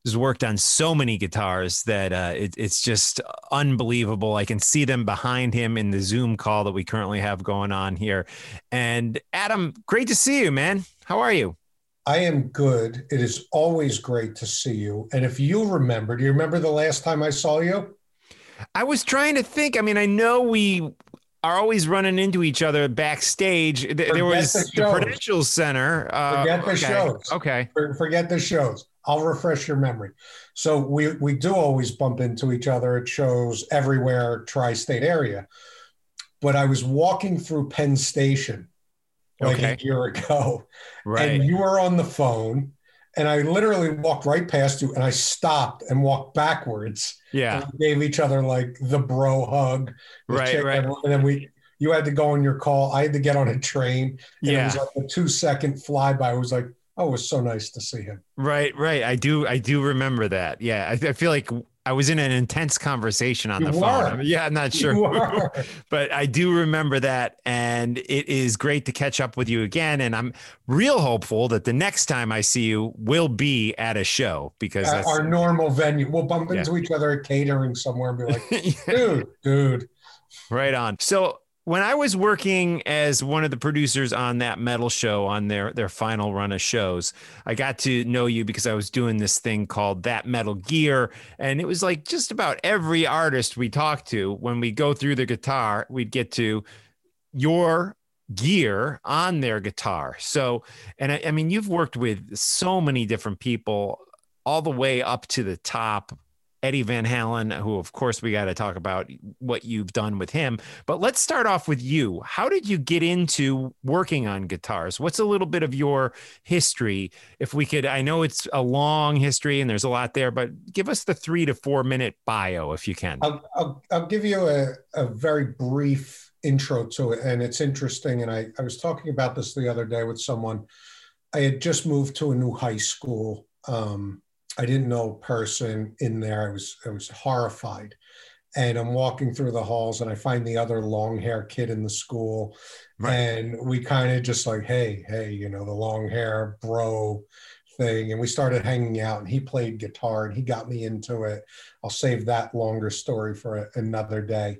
has worked on so many guitars that uh, it, it's just unbelievable. I can see them behind him in the Zoom call that we currently have going on here. And Adam, great to see you, man. How are you? I am good. It is always great to see you. And if you remember, do you remember the last time I saw you? I was trying to think. I mean, I know we are always running into each other backstage. Forget there was the, the Prudential Center. Uh, Forget the okay. shows. Okay. Forget the shows. I'll refresh your memory. So we, we do always bump into each other at shows everywhere, tri-state area. But I was walking through Penn Station like okay. a year ago. Right. And you were on the phone. And I literally walked right past you and I stopped and walked backwards. Yeah. And we gave each other like the bro hug. The right, right. And then we, you had to go on your call. I had to get on a train. And yeah. It was like a two second flyby. I was like, oh, it was so nice to see him. Right, right. I do, I do remember that. Yeah. I, I feel like I was in an intense conversation on you the were. phone. Yeah, I'm not sure, but I do remember that. And it is great to catch up with you again. And I'm real hopeful that the next time I see you will be at a show because at that's our normal venue. We'll bump into yeah. each other at catering somewhere and be like, dude, dude. Right on. So when I was working as one of the producers on that metal show on their, their final run of shows, I got to know you because I was doing this thing called That Metal Gear. And it was like just about every artist we talked to, when we go through the guitar, we'd get to your gear on their guitar. So, and I, I mean, you've worked with so many different people all the way up to the top. Eddie Van Halen, who of course we got to talk about what you've done with him, but let's start off with you. How did you get into working on guitars? What's a little bit of your history? If we could, I know it's a long history and there's a lot there, but give us the three to four minute bio if you can. I'll, I'll, I'll give you a, a very brief intro to it. And it's interesting. And I, I was talking about this the other day with someone. I had just moved to a new high school. Um, I didn't know a person in there. I was I was horrified. And I'm walking through the halls and I find the other long hair kid in the school. Right. And we kind of just like, hey, hey, you know, the long hair bro thing. And we started hanging out and he played guitar and he got me into it. I'll save that longer story for a, another day.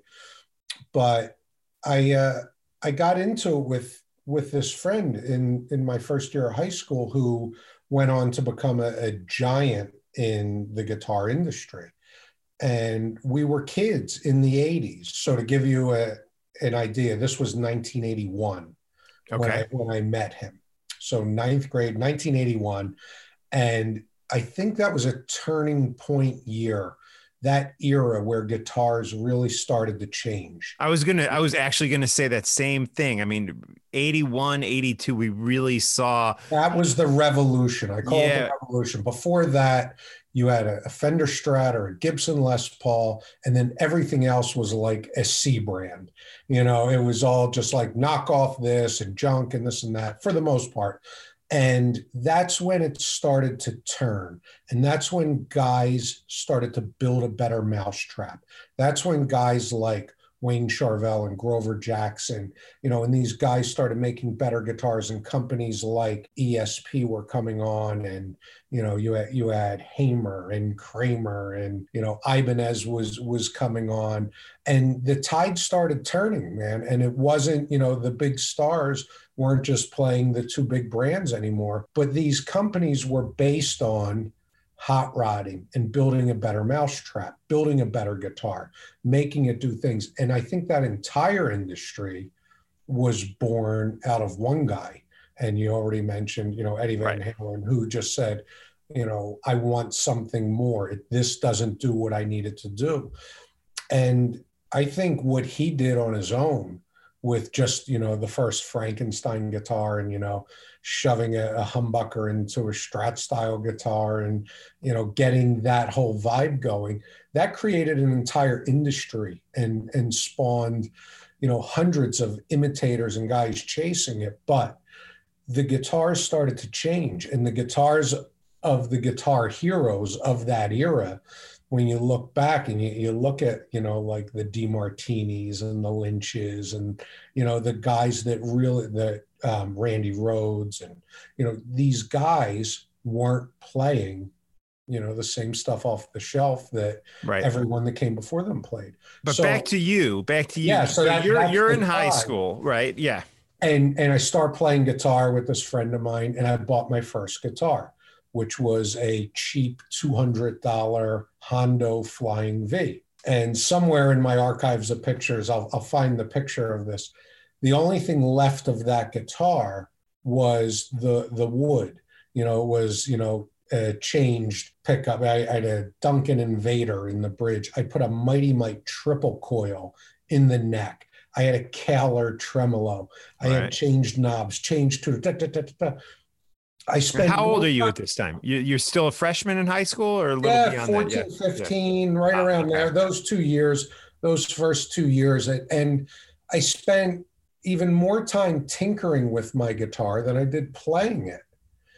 But I uh, I got into it with with this friend in, in my first year of high school who went on to become a, a giant in the guitar industry. And we were kids in the eighties. So to give you a, an idea, this was nineteen eighty-one okay. when, I, when I met him. So ninth grade, nineteen eighty-one. And I think that was a turning point year, that era where guitars really started to change. I was going to, I was actually going to say that same thing. I mean, eighty-one, eighty-two, we really saw. That was the revolution. I call yeah. it the revolution. Before that, you had a, a Fender Strat or a Gibson Les Paul, and then everything else was like a C brand. You know, it was all just like knock off this and junk and this and that for the most part. And that's when it started to turn. And that's when guys started to build a better mousetrap. That's when guys like Wayne Charvel and Grover Jackson, you know, and these guys started making better guitars, and companies like E S P were coming on, and, you know, you had, you had Hamer and Kramer, and, you know, Ibanez was, was coming on, and the tide started turning, man. And it wasn't, you know, the big stars weren't just playing the two big brands anymore, but these companies were based on hot rodding and building a better mousetrap, building a better guitar, making it do things. And I think that entire industry was born out of one guy. And you already mentioned, you know, Eddie Van right. Halen, who just said, you know, I want something more. It, this doesn't do what I need it to do. And I think what he did on his own with just, you know, the first Frankenstein guitar and, you know, shoving a, a humbucker into a Strat style guitar and, you know, getting that whole vibe going, that created an entire industry and, and spawned, you know, hundreds of imitators and guys chasing it. But the guitars started to change, and the guitars of the guitar heroes of that era, when you look back and you, you look at, you know, like the DeMartinis and the Lynches and, you know, the guys that really, the um, Randy Rhoads and, you know, these guys weren't playing you know, the same stuff off the shelf that right. everyone that came before them played. But so, back to you, back to you. Yeah, so that, you're you're in time. high school, right? Yeah. And and I start playing guitar with this friend of mine, and I bought my first guitar, which was a cheap two hundred dollars Hondo Flying V. And somewhere in my archives of pictures, I'll, I'll find the picture of this. The only thing left of that guitar was the the wood. You know, it was, you know, a changed pickup. I, I had a Duncan Invader in the bridge. I put a Mighty Mite triple coil in the neck. I had a Kaller tremolo. I right. had changed knobs, changed to da, da, da, da. I spent. How old are you at this time? You, you're still a freshman in high school, or a little yeah, beyond fourteen, that? Yeah, fifteen, yeah. right oh, around okay. there. Those two years, those first two years, and I spent even more time tinkering with my guitar than I did playing it.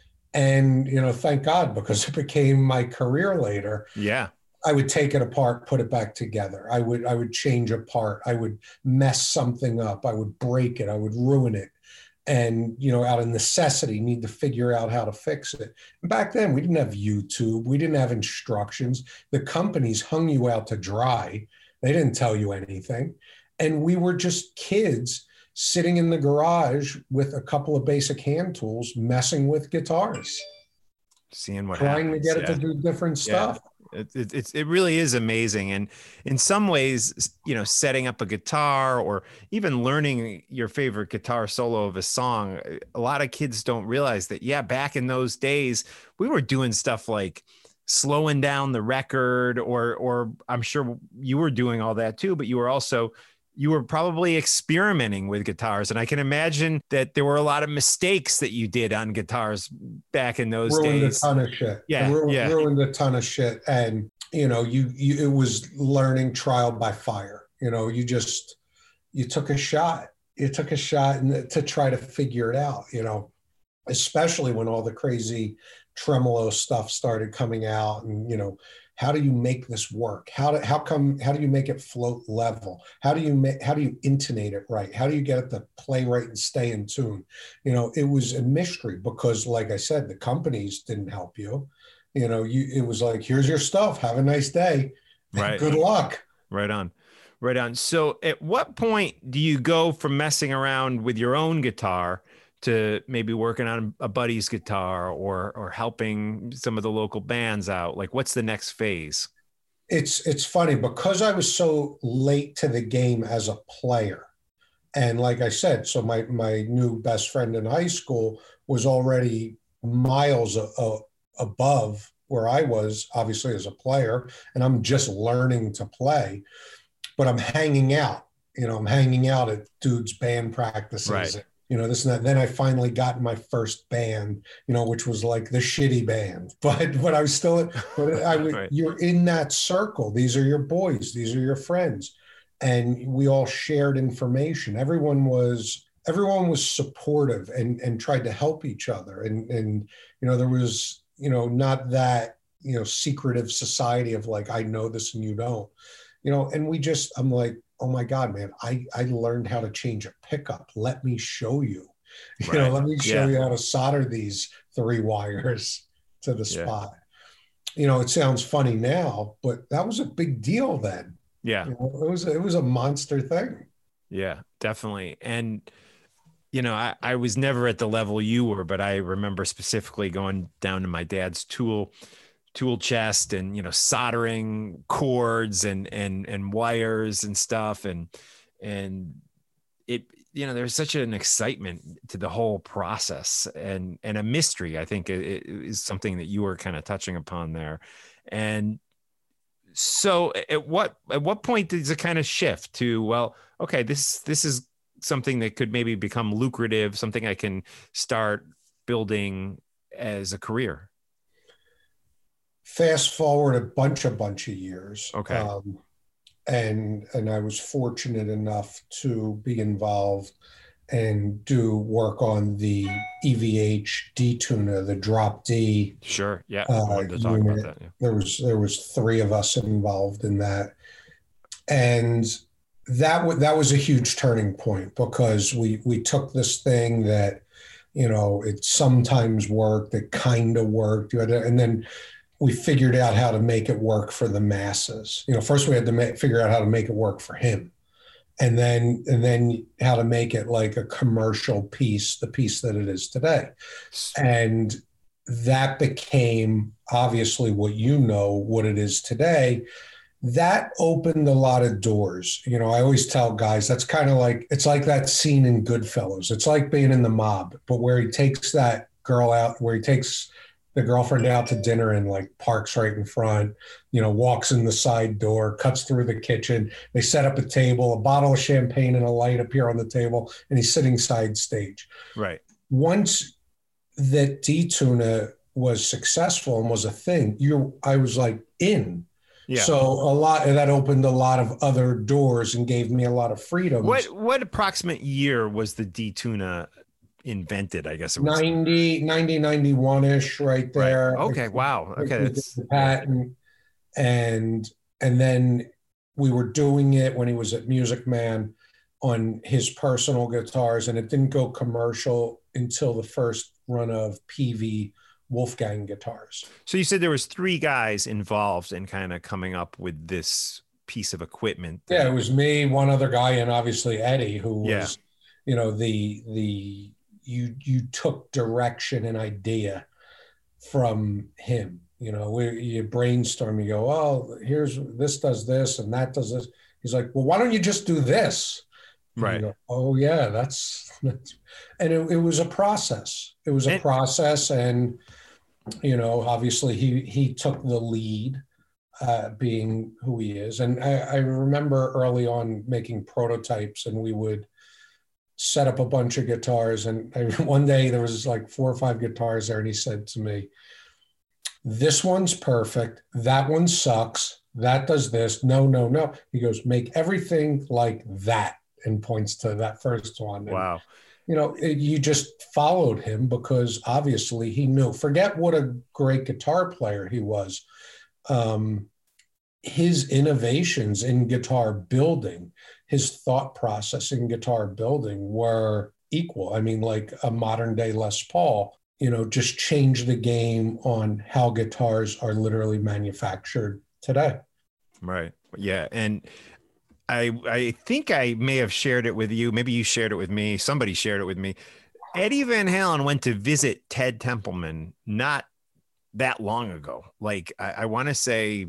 And, you know, thank God, because it became my career later. Yeah. I would take it apart, put it back together. I would, I would change a part. I would mess something up. I would break it. I would ruin it. And, you know, out of necessity, need to figure out how to fix it. And back then, we didn't have YouTube. We didn't have instructions. The companies hung you out to dry. They didn't tell you anything. And we were just kids sitting in the garage with a couple of basic hand tools, messing with guitars, seeing what trying happens. to get yeah. it to do different stuff. Yeah. It, it, it's, it really is amazing. And in some ways, you know, setting up a guitar or even learning your favorite guitar solo of a song, a lot of kids don't realize that, yeah, back in those days, we were doing stuff like slowing down the record, or, or I'm sure you were doing all that too, but you were also you were probably experimenting with guitars. And I can imagine that there were a lot of mistakes that you did on guitars back in those ruined days. A ton of shit. Yeah, ruined, yeah. ruined a ton of shit. And, you know, you, you, it was learning trial by fire. You know, you just, you took a shot. You took a shot and to try to figure it out, you know, especially when all the crazy tremolo stuff started coming out. And, you know, how do you make this work? How do, how come, how do you make it float level? How do you make, how do you intonate it right? How do you get it to play right and stay in tune? You know, it was a mystery because, like I said, the companies didn't help you. You know, you, it was like, here's your stuff. Have a nice day. Right. Good luck. Right on. Right on. So at what point do you go from messing around with your own guitar to maybe working on a buddy's guitar or or helping some of the local bands out? Like, what's the next phase? It's it's funny because I was so late to the game as a player. And like I said, so my my new best friend in high school was already miles a, a, above where I was, obviously, as a player, and I'm just learning to play, but I'm hanging out. You know, I'm hanging out at dudes' band practices. Right. You know, this and that. Then I finally got my first band, you know, which was like the shitty band. But but I was still, but I would, right. You're in that circle. These are your boys. These are your friends. And we all shared information. Everyone was everyone was supportive and and tried to help each other. And and you know, there was, you know, not that, you know, secretive society of like, I know this and you don't. You know, and we just, I'm like, oh my God, man, I, I learned how to change a pickup. Let me show you. You right. know, let me show yeah. you how to solder these three wires to the yeah. spot. You know, it sounds funny now, but that was a big deal then. Yeah. You know, it was it was a monster thing. Yeah, definitely. And you know, I, I was never at the level you were, but I remember specifically going down to my dad's tool tool chest and, you know, soldering cords and, and, and wires and stuff. And, and it, you know, there's such an excitement to the whole process and, and a mystery, I think it, it is something that you were kind of touching upon there. And so at what, at what point does it kind of shift to, well, okay, this, this is something that could maybe become lucrative, something I can start building as a career? Fast forward a bunch, a bunch of years. Okay. Um, and, and I was fortunate enough to be involved and do work on the E V H D-tuner, the Drop D. Sure. Yeah. Uh, I wanted to talk unit. about that. Yeah. There was, there was three of us involved in that. And that, w- that was a huge turning point because we, we took this thing that, you know, it sometimes worked, it kind of worked. And then we figured out how to make it work for the masses. You know, first we had to ma- figure out how to make it work for him. And then, and then how to make it like a commercial piece, the piece that it is today. And that became obviously what you know, what it is today. That opened a lot of doors. You know, I always tell guys, that's kind of like, it's like that scene in Goodfellas. It's like being in The Mob, but where he takes that girl out, where he takes the girlfriend out to dinner and like parks right in front, you know, walks in the side door, cuts through the kitchen. They set up a table, a bottle of champagne and a light appear on the table, and he's sitting side stage. Right. Once that D-Tuna was successful and was a thing, you I was like in. Yeah. So a lot that opened a lot of other doors and gave me a lot of freedom. What what approximate year was the D-Tuna invented? I guess it was ninety, ninety, ninety-one-ish right there. Right. Okay. Wow. Okay. That's the patent. And, and then we were doing it when he was at Music Man on his personal guitars, and it didn't go commercial until the first run of P V Wolfgang guitars. So you said there was three guys involved in kind of coming up with this piece of equipment. Yeah, it was me, one other guy, and obviously Eddie, who was, yeah. you know, the the you you took direction and idea from him. You know, we, you brainstorm, you go, oh, here's this does this and that does this. He's like, well, why don't you just do this? And right. Go, oh yeah, that's, that's and it, it was a process. It was a and, process, and you know, obviously he he took the lead, uh, being who he is. And I, I remember early on making prototypes, and we would set up a bunch of guitars. And I, one day there was like four or five guitars there, and he said to me, this one's perfect. That one sucks. That does this. No, no, no. He goes, make everything like that, and points to that first one. And, wow. You know, it, you just followed him because obviously he knew. Forget what a great guitar player he was. Um, his innovations in guitar building, his thought process in guitar building were equal. I mean, like a modern day Les Paul, you know, just changed the game on how guitars are literally manufactured today. Right. Yeah. And I I think I may have shared it with you. Maybe you shared it with me. Somebody shared it with me. Eddie Van Halen went to visit Ted Templeman not that long ago. Like I, I want to say,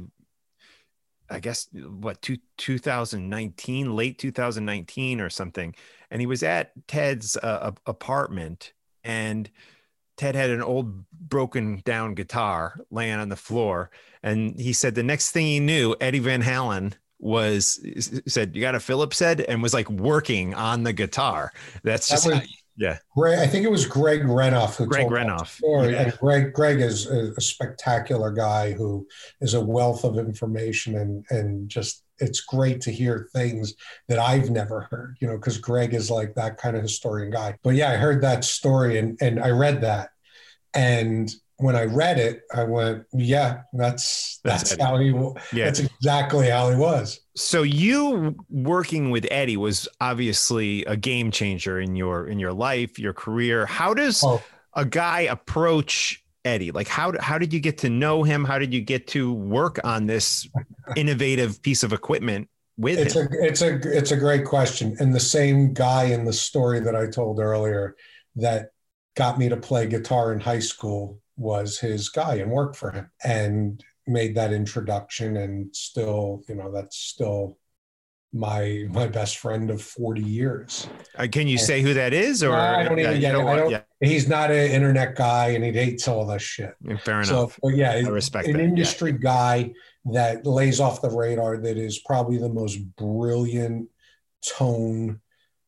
I guess what, two, two thousand nineteen, late two thousand nineteen or something. And he was at Ted's uh, apartment, and Ted had an old broken down guitar laying on the floor. And he said the next thing he knew, Eddie Van Halen was said, you got a Phillips head, and was like working on the guitar. That's just, that was, yeah. Greg, I think it was Greg Renoff who Greg told Renoff. that story. Yeah. And Greg, Greg is a, a spectacular guy who is a wealth of information, and, and just, it's great to hear things that I've never heard, you know, because Greg is like that kind of historian guy. But yeah, I heard that story, and, and I read that. And when I read it, I went, yeah, that's, that's, that's how he, yeah. that's exactly how he was. So you working with Eddie was obviously a game changer in your, in your life, your career. How does oh. a guy approach Eddie? Like how, how did you get to know him? How did you get to work on this innovative piece of equipment with it's him? A, it's a, it's a great question. And the same guy in the story that I told earlier that got me to play guitar in high school was his guy and worked for him, and made that introduction. And still, you know, that's still my, my best friend of forty years. Uh, can you and, say who that is? Or I don't even get it. I don't, yeah. He's not an internet guy, and he hates all this shit. Fair so, enough. But yeah, I respect an that. industry yeah. guy that lays off the radar, that is probably the most brilliant tone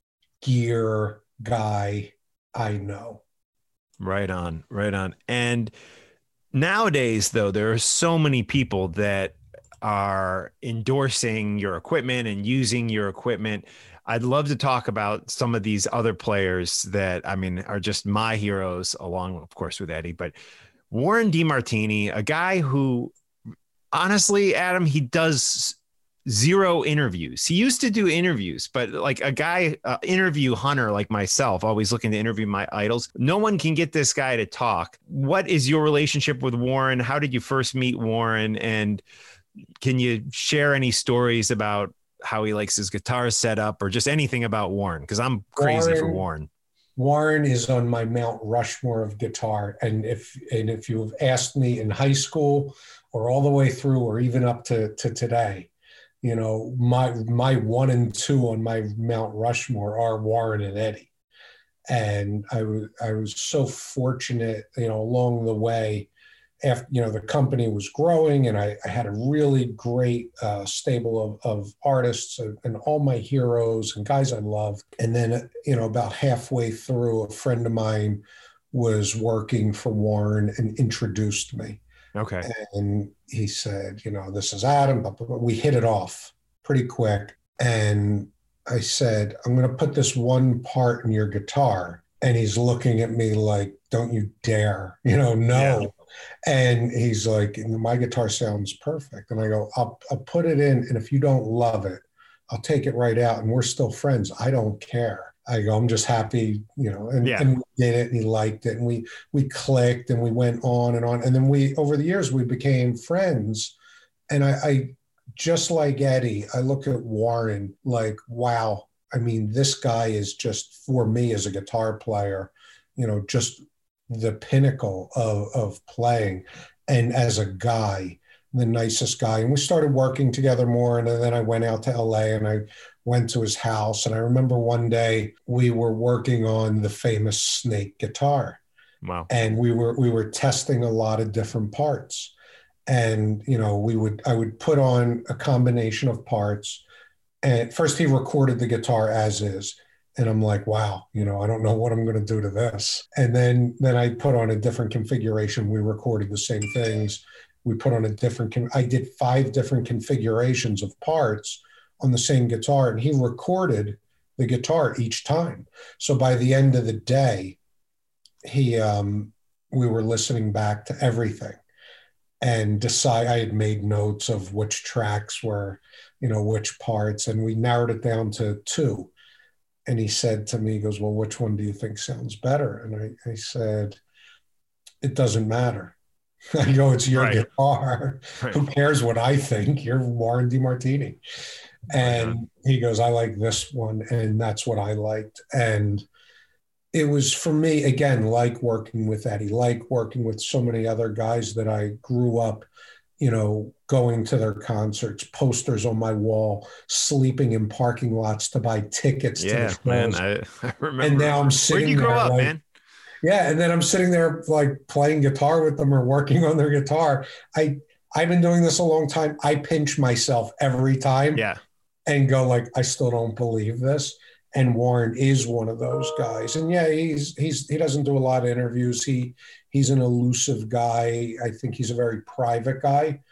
gear guy I know. Right on, right on. And nowadays, though, there are so many people that are endorsing your equipment and using your equipment. I'd love to talk about some of these other players that, I mean, are just my heroes, along, of course, with Eddie. But Warren DeMartini, a guy who, honestly, Adam, he does zero interviews. He used to do interviews, but like a guy, uh, interview hunter like myself, always looking to interview my idols. No one can get this guy to talk. What is your relationship with Warren? How did you first meet Warren? And can you share any stories about how he likes his guitar setup or just anything about Warren? Because I'm crazy Warren, for Warren. Warren is on my Mount Rushmore of guitar. And if and if you've asked me in high school or all the way through or even up to, to today, you know, my my one and two on my Mount Rushmore are Warren and Eddie. And I was I was so fortunate, you know, along the way, after, you know, the company was growing and I, I had a really great uh, stable of, of artists and, and all my heroes and guys I loved. And then, you know, about halfway through, a friend of mine was working for Warren and introduced me. Okay. And he said, you know, this is Adam, but we hit it off pretty quick. And I said, I'm going to put this one part in your guitar. And he's looking at me like, don't you dare, you know, no. Yeah. And he's like, my guitar sounds perfect. And I go, I'll, I'll put it in. And if you don't love it, I'll take it right out. And we're still friends. I don't care. I go, I'm just happy, you know, and, yeah. and we did it and he liked it and we, we clicked and we went on and on. And then we, over the years, we became friends. And I, I just like Eddie, I look at Warren like, wow, I mean, this guy is just, for me as a guitar player, you know, just the pinnacle of, of playing. And as a guy, the nicest guy. And we started working together more. And then I went out to L A and I went to his house. And I remember one day we were working on the famous Snake guitar. Wow. And we were, we were testing a lot of different parts. And, you know, we would, I would put on a combination of parts. And first he recorded the guitar as is. And I'm like, wow, you know, I don't know what I'm going to do to this. And then, then I put on a different configuration. We recorded the same things. We put on a different, I did five different configurations of parts on the same guitar, and he recorded the guitar each time. So by the end of the day, he, um, we were listening back to everything and decide, I had made notes of which tracks were, you know, which parts, and we narrowed it down to two. And he said to me, he goes, well, which one do you think sounds better? And I, I said, it doesn't matter. I go, it's your right. guitar. Right. Who cares what I think? You're Warren DeMartini. And right. he goes, I like this one. And that's what I liked. And it was, for me, again, like working with Eddie, like working with so many other guys that I grew up, you know, going to their concerts, posters on my wall, sleeping in parking lots to buy tickets yeah, to the man, I, I remember. And now I'm sitting Where'd you grow there up, like, man? Yeah, and then I'm sitting there like playing guitar with them or working on their guitar. I, I've been doing this a long time. I pinch myself every time yeah. and go like, I still don't believe this. And Warren is one of those guys. And yeah, he's he's he doesn't do a lot of interviews. He he's an elusive guy. I think he's a very private guy.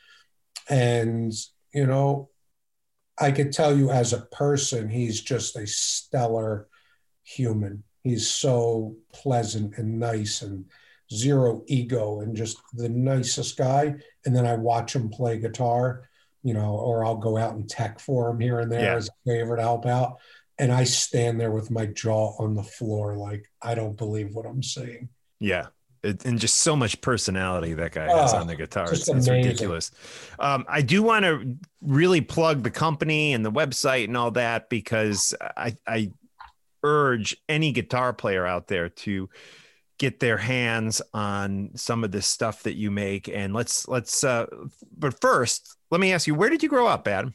And, you know, I could tell you as a person, he's just a stellar human. He's so pleasant and nice and zero ego and just the nicest guy. And then I watch him play guitar, you know, or I'll go out and tech for him here and there yeah. as a favor to help out. And I stand there with my jaw on the floor like, I don't believe what I'm saying. Yeah. It, and just so much personality that guy has oh, on the guitar. It's, it's ridiculous. Um, I do want to really plug the company and the website and all that, because I, I urge any guitar player out there to get their hands on some of this stuff that you make. And let's, let's, uh, but first, let me ask you, where did you grow up, Adam?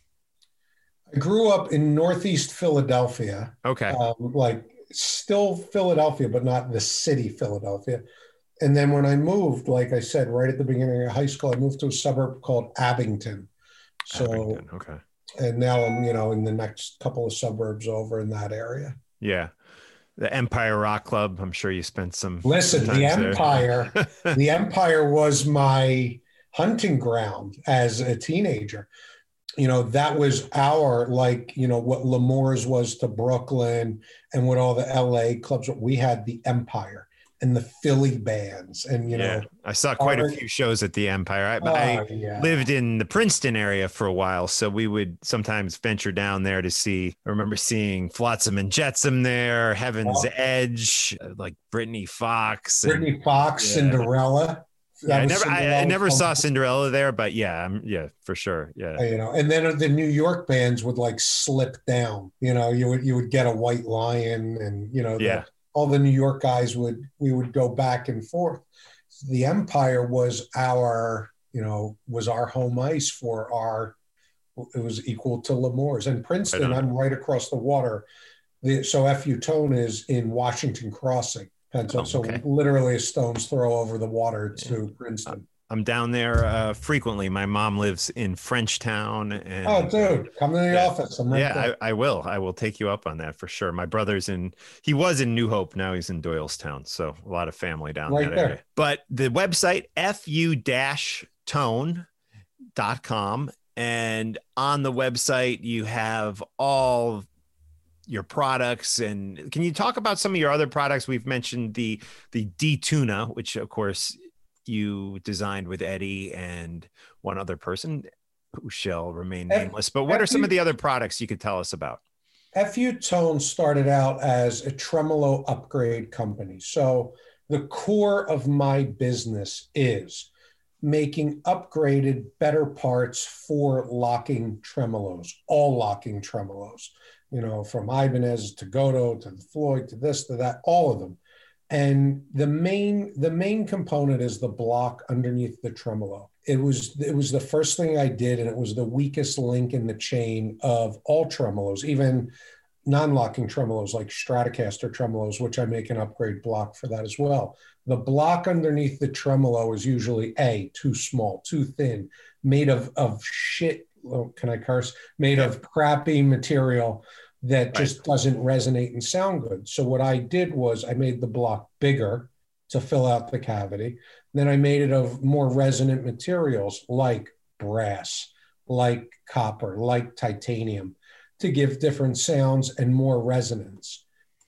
I grew up in Northeast Philadelphia. Okay. Um, like still Philadelphia, but not the city Philadelphia. And then when I moved, like I said, right at the beginning of high school, I moved to a suburb called Abington. So, Abington, okay. And now I'm, you know, in the next couple of suburbs over in that area. Yeah. The Empire Rock Club. I'm sure you spent some. Listen, the Empire, the Empire was my hunting ground as a teenager. You know, that was our, like, you know, what L'Amour's was to Brooklyn and what all the L A clubs, we had the Empire. and the Philly bands. And, you yeah, know, I saw quite our, a few shows at the Empire. I, oh, I yeah. lived in the Princeton area for a while, so we would sometimes venture down there to see. I remember seeing Flotsam and Jetsam there, Heaven's oh. Edge, like Brittany Fox. Brittany and, Fox, yeah. Cinderella. Yeah, I never, I, I never saw Cinderella there, but yeah, I'm, yeah, for sure, yeah. You know, and then the New York bands would like slip down. You know, you would you would get a White Lion, and you know, the, yeah, all the New York guys would we would go back and forth. The Empire was our, you know, was our home ice for our. It was equal to L'Amour's and Princeton. Right I'm right across the water. The, so F U Tone is in Washington Crossing. Oh, so okay. Literally a stone's throw over the water to yeah. Princeton. I'm down there uh, frequently. My mom lives in Frenchtown. And, oh, dude, come to the yeah, office. I'm right yeah, there. I, I will. I will take you up on that for sure. My brother's in, he was in New Hope. Now he's in Doylestown. So a lot of family down right that there. area. But the website, F U tone dot com. And on the website, you have all your products. And can you talk about some of your other products? We've mentioned the the D-Tuna, which of course you designed with Eddie and one other person who shall remain nameless. But what are some of the other products you could tell us about? F U Tone started out as a tremolo upgrade company. So the core of my business is making upgraded better parts for locking tremolos, all locking tremolos. You know, from Ibanez to Godot to Floyd to this to that, all of them. And the main the main component is the block underneath the tremolo. It was it was the first thing I did, and it was the weakest link in the chain of all tremolos, even non-locking tremolos like Stratocaster tremolos, which I make an upgrade block for that as well. The block underneath the tremolo is usually A, too small, too thin, made of of shit. Oh, can I curse? Made of crappy material that right. just doesn't resonate and sound good. So what I did was I made the block bigger to fill out the cavity. Then I made it of more resonant materials like brass, like copper, like titanium to give different sounds and more resonance.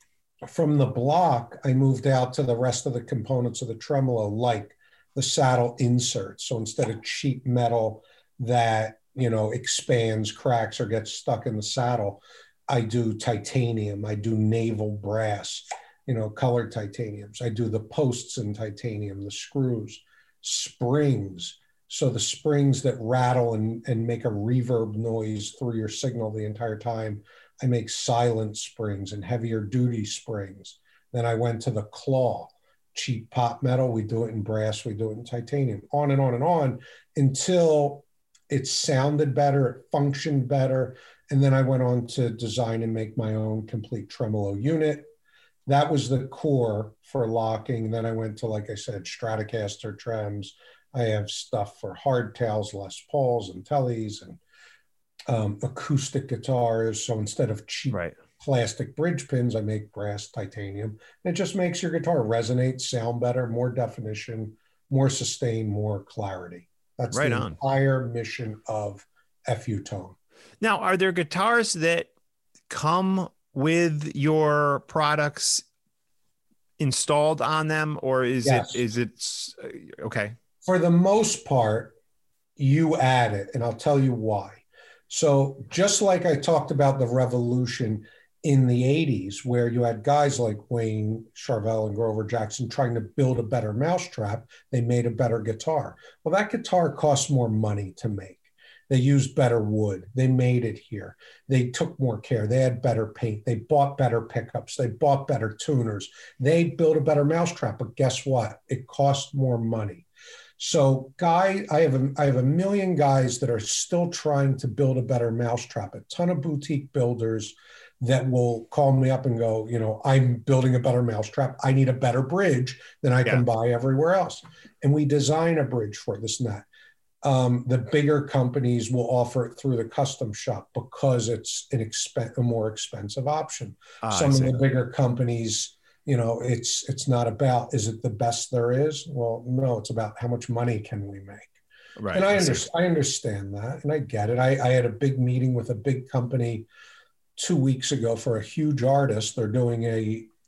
From the block, I moved out to the rest of the components of the tremolo, like the saddle inserts. So instead of cheap metal that, you know, expands, cracks, or gets stuck in the saddle, I do titanium, I do naval brass, you know, colored titaniums. I do the posts in titanium, the screws, springs. So the springs that rattle and, and make a reverb noise through your signal the entire time, I make silent springs and heavier duty springs. Then I went to the claw, cheap pot metal. We do it in brass, we do it in titanium, on and on and on until it sounded better, it functioned better. And then I went on to design and make my own complete tremolo unit. That was the core for locking. Then I went to, like I said, Stratocaster trems. I have stuff for hardtails, Les Pauls, and Tellys, and um, acoustic guitars. So instead of cheap right. plastic bridge pins, I make brass titanium. And it just makes your guitar resonate, sound better, more definition, more sustain, more clarity. That's right the on. entire mission of F U Tone. Now, are there guitars that come with your products installed on them, or is yes. it is it okay? For the most part, you add it, and I'll tell you why. So just like I talked about the revolution in the eighties, where you had guys like Wayne Charvel and Grover Jackson trying to build a better mousetrap, they made a better guitar. Well, that guitar costs more money to make. They used better wood. They made it here. They took more care. They had better paint. They bought better pickups. They bought better tuners. They built a better mousetrap. But guess what? It cost more money. So, guy, I have a, I have a million guys that are still trying to build a better mousetrap. A ton of boutique builders that will call me up and go, you know, I'm building a better mousetrap. I need a better bridge than I yeah. can buy everywhere else. And we design a bridge for this and that. Um, the bigger companies will offer it through the custom shop because it's an expen- a more expensive option. Ah, Some of the bigger companies, you know, it's it's not about, is it the best there is? Well, no, it's about how much money can we make? Right. And I, I, under- I understand that, and I get it. I, I had a big meeting with a big company two weeks ago for a huge artist. They're doing a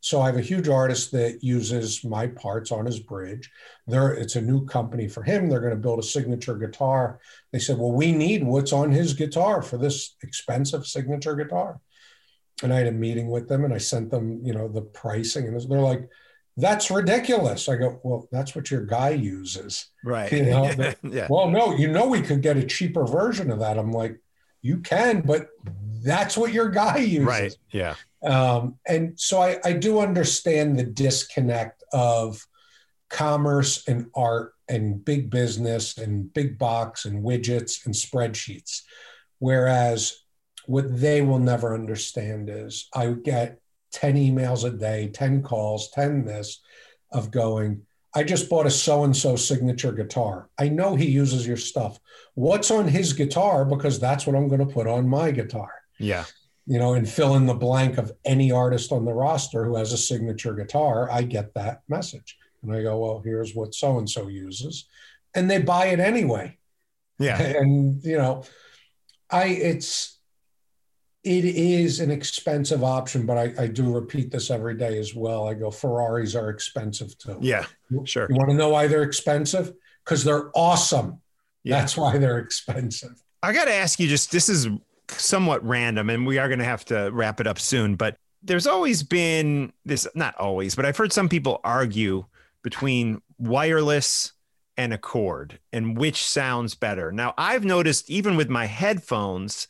so I have a huge artist that uses my parts on his bridge. There, it's a new company for him. They're going to build a signature guitar. They said, well, we need what's on his guitar for this expensive signature guitar. And I had a meeting with them and I sent them, you know, the pricing, and they're like, that's ridiculous. I go, well, that's what your guy uses. Right. You know, yeah. yeah. Well, no, you know, we could get a cheaper version of that. I'm like, you can, but that's what your guy uses. Right. Yeah. Um, and so I, I do understand the disconnect of commerce and art and big business and big box and widgets and spreadsheets. Whereas what they will never understand is I get ten emails a day, ten calls, ten this of going, I just bought a so-and-so signature guitar. I know he uses your stuff. What's on his guitar? Because that's what I'm going to put on my guitar. Yeah. You know, and fill in the blank of any artist on the roster who has a signature guitar. I get that message. And I go, well, here's what so-and-so uses. And they buy it anyway. Yeah. And, you know, I, it's, it is an expensive option, but I, I do repeat this every day as well. I go, Ferraris are expensive too. Yeah, sure. You want to know why they're expensive? Because they're awesome. Yeah. That's why they're expensive. I got to ask you just, this is somewhat random and we are going to have to wrap it up soon, but there's always been this, not always, but I've heard some people argue between wireless and a cord and which sounds better. Now I've noticed even with my headphones,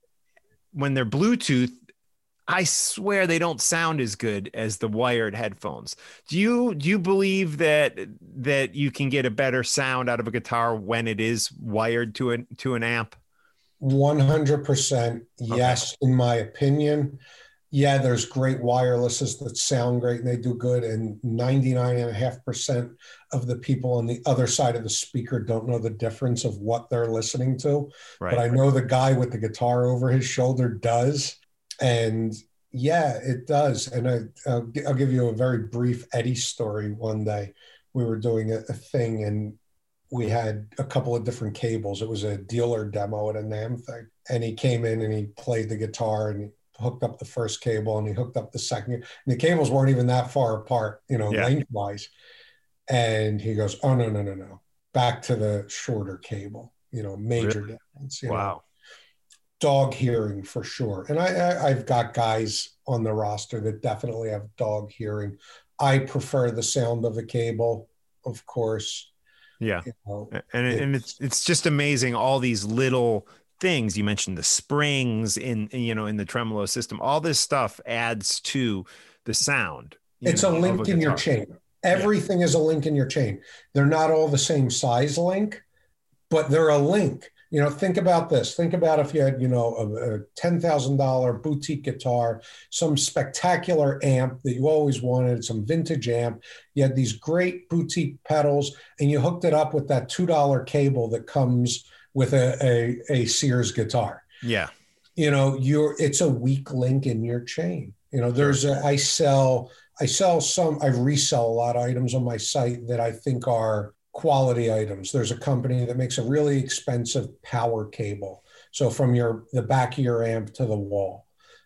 when they're Bluetooth, I swear they don't sound as good as the wired headphones. Do you do you believe that that you can get a better sound out of a guitar when it is wired to an to an amp? one hundred percent yes, okay. In my opinion. Yeah, there's great wirelesses that sound great and they do good. And ninety-nine and a half percent of the people on the other side of the speaker don't know the difference of what they're listening to. Right. But I know the guy with the guitar over his shoulder does. And yeah, it does. And I, I'll, I'll give you a very brief Eddie story. One day we were doing a, a thing and we had a couple of different cables. It was a dealer demo at a NAMM thing. And he came in and he played the guitar and he hooked up the first cable and he hooked up the second. And the cables weren't even that far apart, you know, yeah. lengthwise. And he goes, oh, no, no, no, no. Back to the shorter cable, you know, major really? difference. You wow. know. Dog hearing for sure. And I, I, I've got guys on the roster that definitely have dog hearing. I prefer the sound of a cable, of course. Yeah. You know, and, it, and it's, it's just amazing. All these little things you mentioned, the springs in, you know, in the tremolo system, all this stuff adds to the sound. It's know, a link a in your chain. Everything yeah. is a link in your chain. They're not all the same size link, but they're a link. You know, think about this. Think about if you had, you know, a, a ten thousand dollars boutique guitar, some spectacular amp that you always wanted, some vintage amp. You had these great boutique pedals and you hooked it up with that two dollar cable that comes with a, a, a Sears guitar. Yeah. You know, you're, it's a weak link in your chain. You know, there's a, I sell, I sell some, I resell a lot of items on my site that I think are quality items. There's a company that makes a really expensive power cable. So from your, the back of your amp to the wall.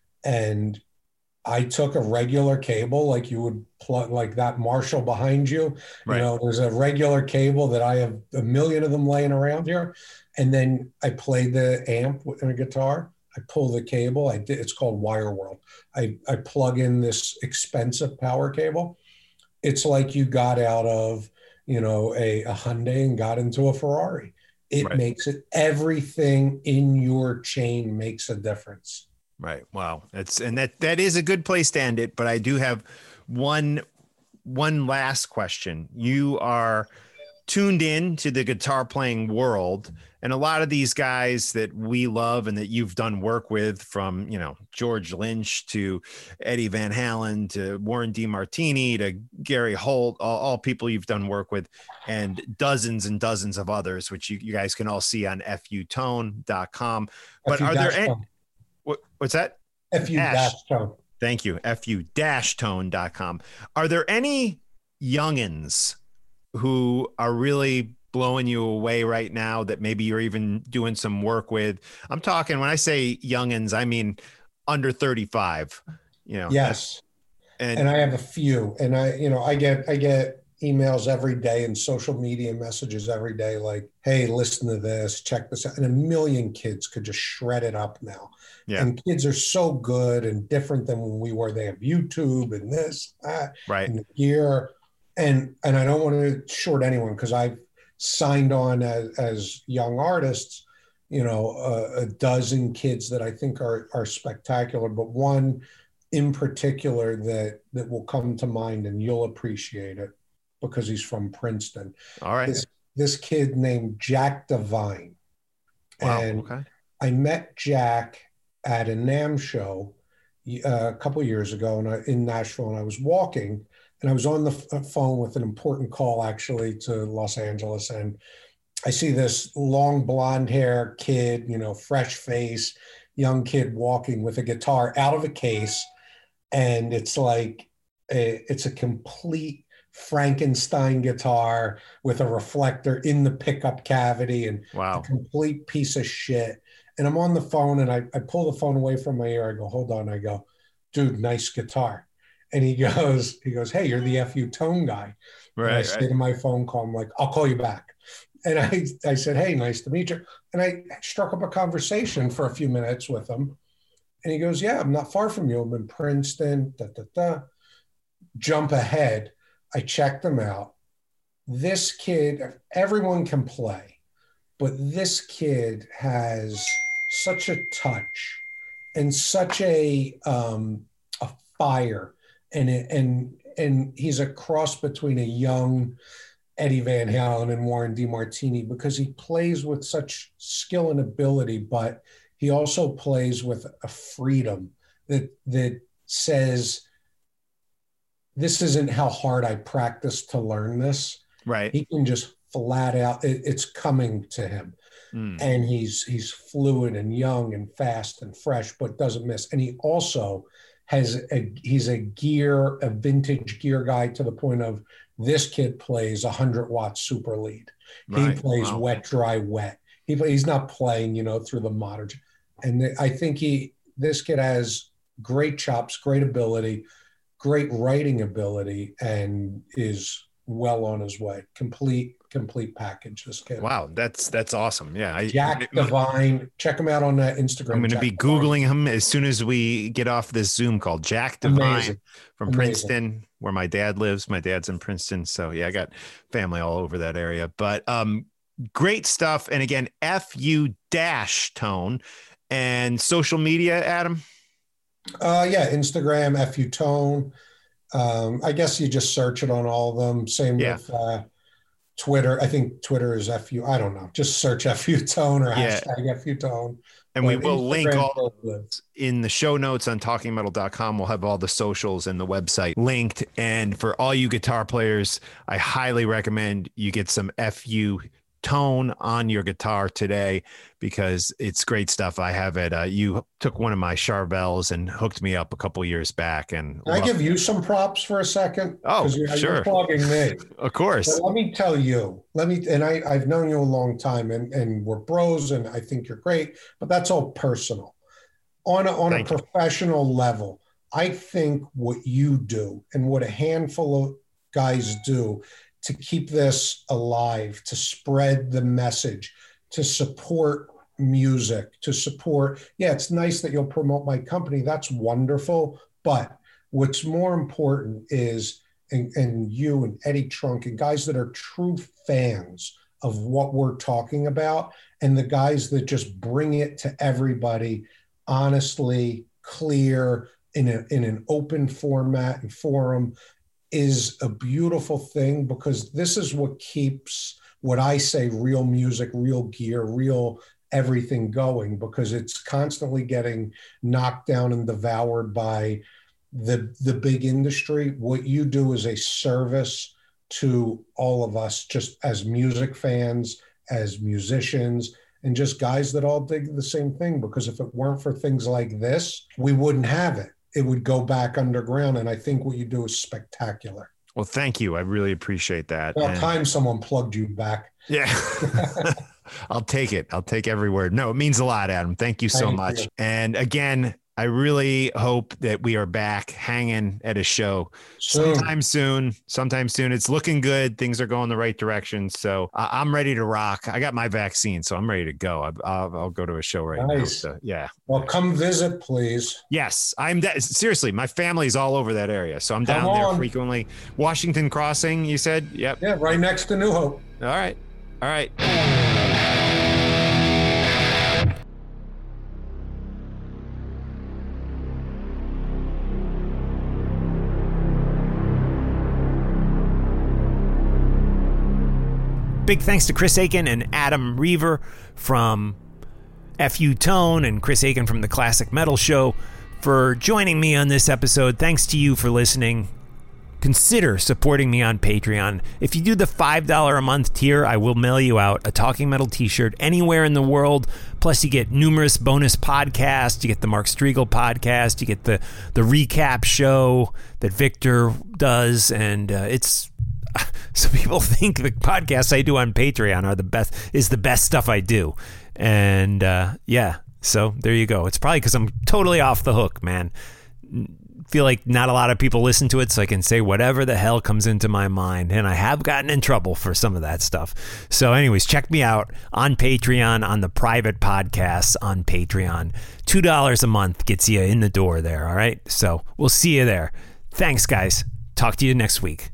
And I took a regular cable, like you would plug, like that Marshall behind you. Right. You know, there's a regular cable that I have a million of them laying around here. And then I play the amp in a guitar. I pull the cable. I did, it's called Wire World. I, I plug in this expensive power cable. It's like you got out of, you know, a, a Hyundai and got into a Ferrari. It right. makes it, everything in your chain makes a difference. Right. Wow. That's, and that, that is a good place to end it. But I do have one, one last question. You are tuned in to the guitar playing world. And a lot of these guys that we love and that you've done work with, from, you know, George Lynch to Eddie Van Halen to Warren DeMartini to Gary Holt, all, all people you've done work with, and dozens and dozens of others, which you, you guys can all see on F U tone dot com. But are there any, what, what's that? F U tone. Thank you. F U tone dot com. Are there any youngins who are really blowing you away right now that maybe you're even doing some work with? I'm talking, when I say youngins, I mean under thirty-five, you know. Yes. And, and I have a few, and I, you know, I get, I get emails every day and social media messages every day, like, hey, listen to this, check this out. And a million kids could just shred it up now. Yeah. And kids are so good and different than when we were. They have YouTube and this, that, right. and the gear. And, and I don't want to short anyone, because I've signed on as, as young artists, you know, a, a dozen kids that I think are, are spectacular, but one in particular that, that will come to mind, and you'll appreciate it because he's from Princeton. All right. This, this kid named Jack Devine. Wow. And okay. I met Jack at a NAMM show uh, a couple of years ago and I, in Nashville, and I was walking, and I was on the f- phone with an important call actually to Los Angeles, and I see this long blonde hair kid, you know, fresh face, young kid walking with a guitar out of a case, and it's like a, it's a complete Frankenstein guitar with a reflector in the pickup cavity, and wow. a complete piece of shit. And I'm on the phone, and I, I pull the phone away from my ear. I go, hold on. I go, dude, nice guitar. And he goes, he goes, hey, you're the F U Tone guy. Right. And I right. say to my phone call, I'm like, I'll call you back. And I, I said, hey, nice to meet you. And I struck up a conversation for a few minutes with him. And he goes, yeah, I'm not far from you. I'm in Princeton, da, da, da. Jump ahead. I checked him out. This kid, everyone can play, but this kid has such a touch and such a, um, a fire. And, and, and he's a cross between a young Eddie Van Halen and Warren DeMartini, because he plays with such skill and ability, but he also plays with a freedom that that says, this isn't how hard I practiced to learn this. Right. He can just flat out, it, it's coming to him. Mm. And he's he's fluid and young and fast and fresh, but doesn't miss. And he also has a, he's a gear, a vintage gear guy, to the point of, this kid plays a hundred watt super lead. Right. He plays wow. wet, dry, wet. He he's not playing, you know, through the modern. And the, I think he, this kid has great chops, great ability, great writing ability, and is well on his way. Complete, complete package. This kid. Wow, that's that's awesome. Yeah, I, Jack Devine. Check him out on uh, Instagram. I'm going to be Devine. Googling him as soon as we get off this Zoom call. Jack Devine Amazing. from Amazing. Princeton, where my dad lives. My dad's in Princeton, so yeah, I got family all over that area. But um, great stuff. And again, F U dash Tone. And social media, Adam? Uh, yeah, Instagram, F U Tone. Um, I guess you just search it on all of them. Same yeah. with uh, Twitter. I think Twitter is F U. I don't know. Just search F U Tone or yeah. hashtag F U Tone. And but we will Instagram link all in the show notes on talking metal dot com. We'll have all the socials and the website linked. And for all you guitar players, I highly recommend you get some F U Tone on your guitar today, because it's great stuff. I have it. Uh, you took one of my Charvels and hooked me up a couple years back. And can I give you some props for a second? Oh, you're, sure. You're plugging me. Of course. But let me tell you, let me, and I, I've known you a long time, and, and we're bros, and I think you're great, but that's all personal. On a, on Thank a professional you. level, I think what you do and what a handful of guys do to keep this alive, to spread the message, to support music, to support, yeah, it's nice that you'll promote my company. That's wonderful. But what's more important is, and, and you and Eddie Trunk and guys that are true fans of what we're talking about, and the guys that just bring it to everybody honestly, clear, in, a, in an open format and forum, is a beautiful thing, because this is what keeps what I say real music, real gear, real everything going, because it's constantly getting knocked down and devoured by the, the big industry. What you do is a service to all of us, just as music fans, as musicians, and just guys that all dig the same thing, because if it weren't for things like this, we wouldn't have it. It would go back underground. And I think what you do is spectacular. Well, thank you. I really appreciate that. About time someone plugged you back. Yeah. I'll take it. I'll take every word. No, it means a lot, Adam. Thank you so thank much. You. And again, I really hope that we are back hanging at a show Soon. sometime soon. Sometime soon. It's looking good. Things are going the right direction. So uh, I'm ready to rock. I got my vaccine, so I'm ready to go. I, I'll, I'll go to a show right Nice. now. So, yeah. Well, come visit, please. Yes, I'm. De- seriously, my family's all over that area, so I'm down Come there on. frequently. Washington Crossing, you said? Yep. Yeah, right next to New Hope. All right. All right. Big thanks to Chris Aiken and Adam Reaver from F U Tone and Chris Aiken from the Classic Metal Show for joining me on this episode. Thanks to you for listening. Consider supporting me on Patreon. If you do the five dollars a month tier, I will mail you out a Talking Metal t-shirt anywhere in the world. Plus, you get numerous bonus podcasts. You get the Mark Striegel podcast. You get the, the recap show that Victor does. And uh, it's... So people think the podcasts I do on Patreon are the best, is the best stuff I do. And uh, yeah, so there you go. It's probably because I'm totally off the hook, man. Feel like not a lot of people listen to it, so I can say whatever the hell comes into my mind. And I have gotten in trouble for some of that stuff. So anyways, check me out on Patreon, on the private podcasts on Patreon. two dollars a month gets you in the door there, all right? So we'll see you there. Thanks, guys. Talk to you next week.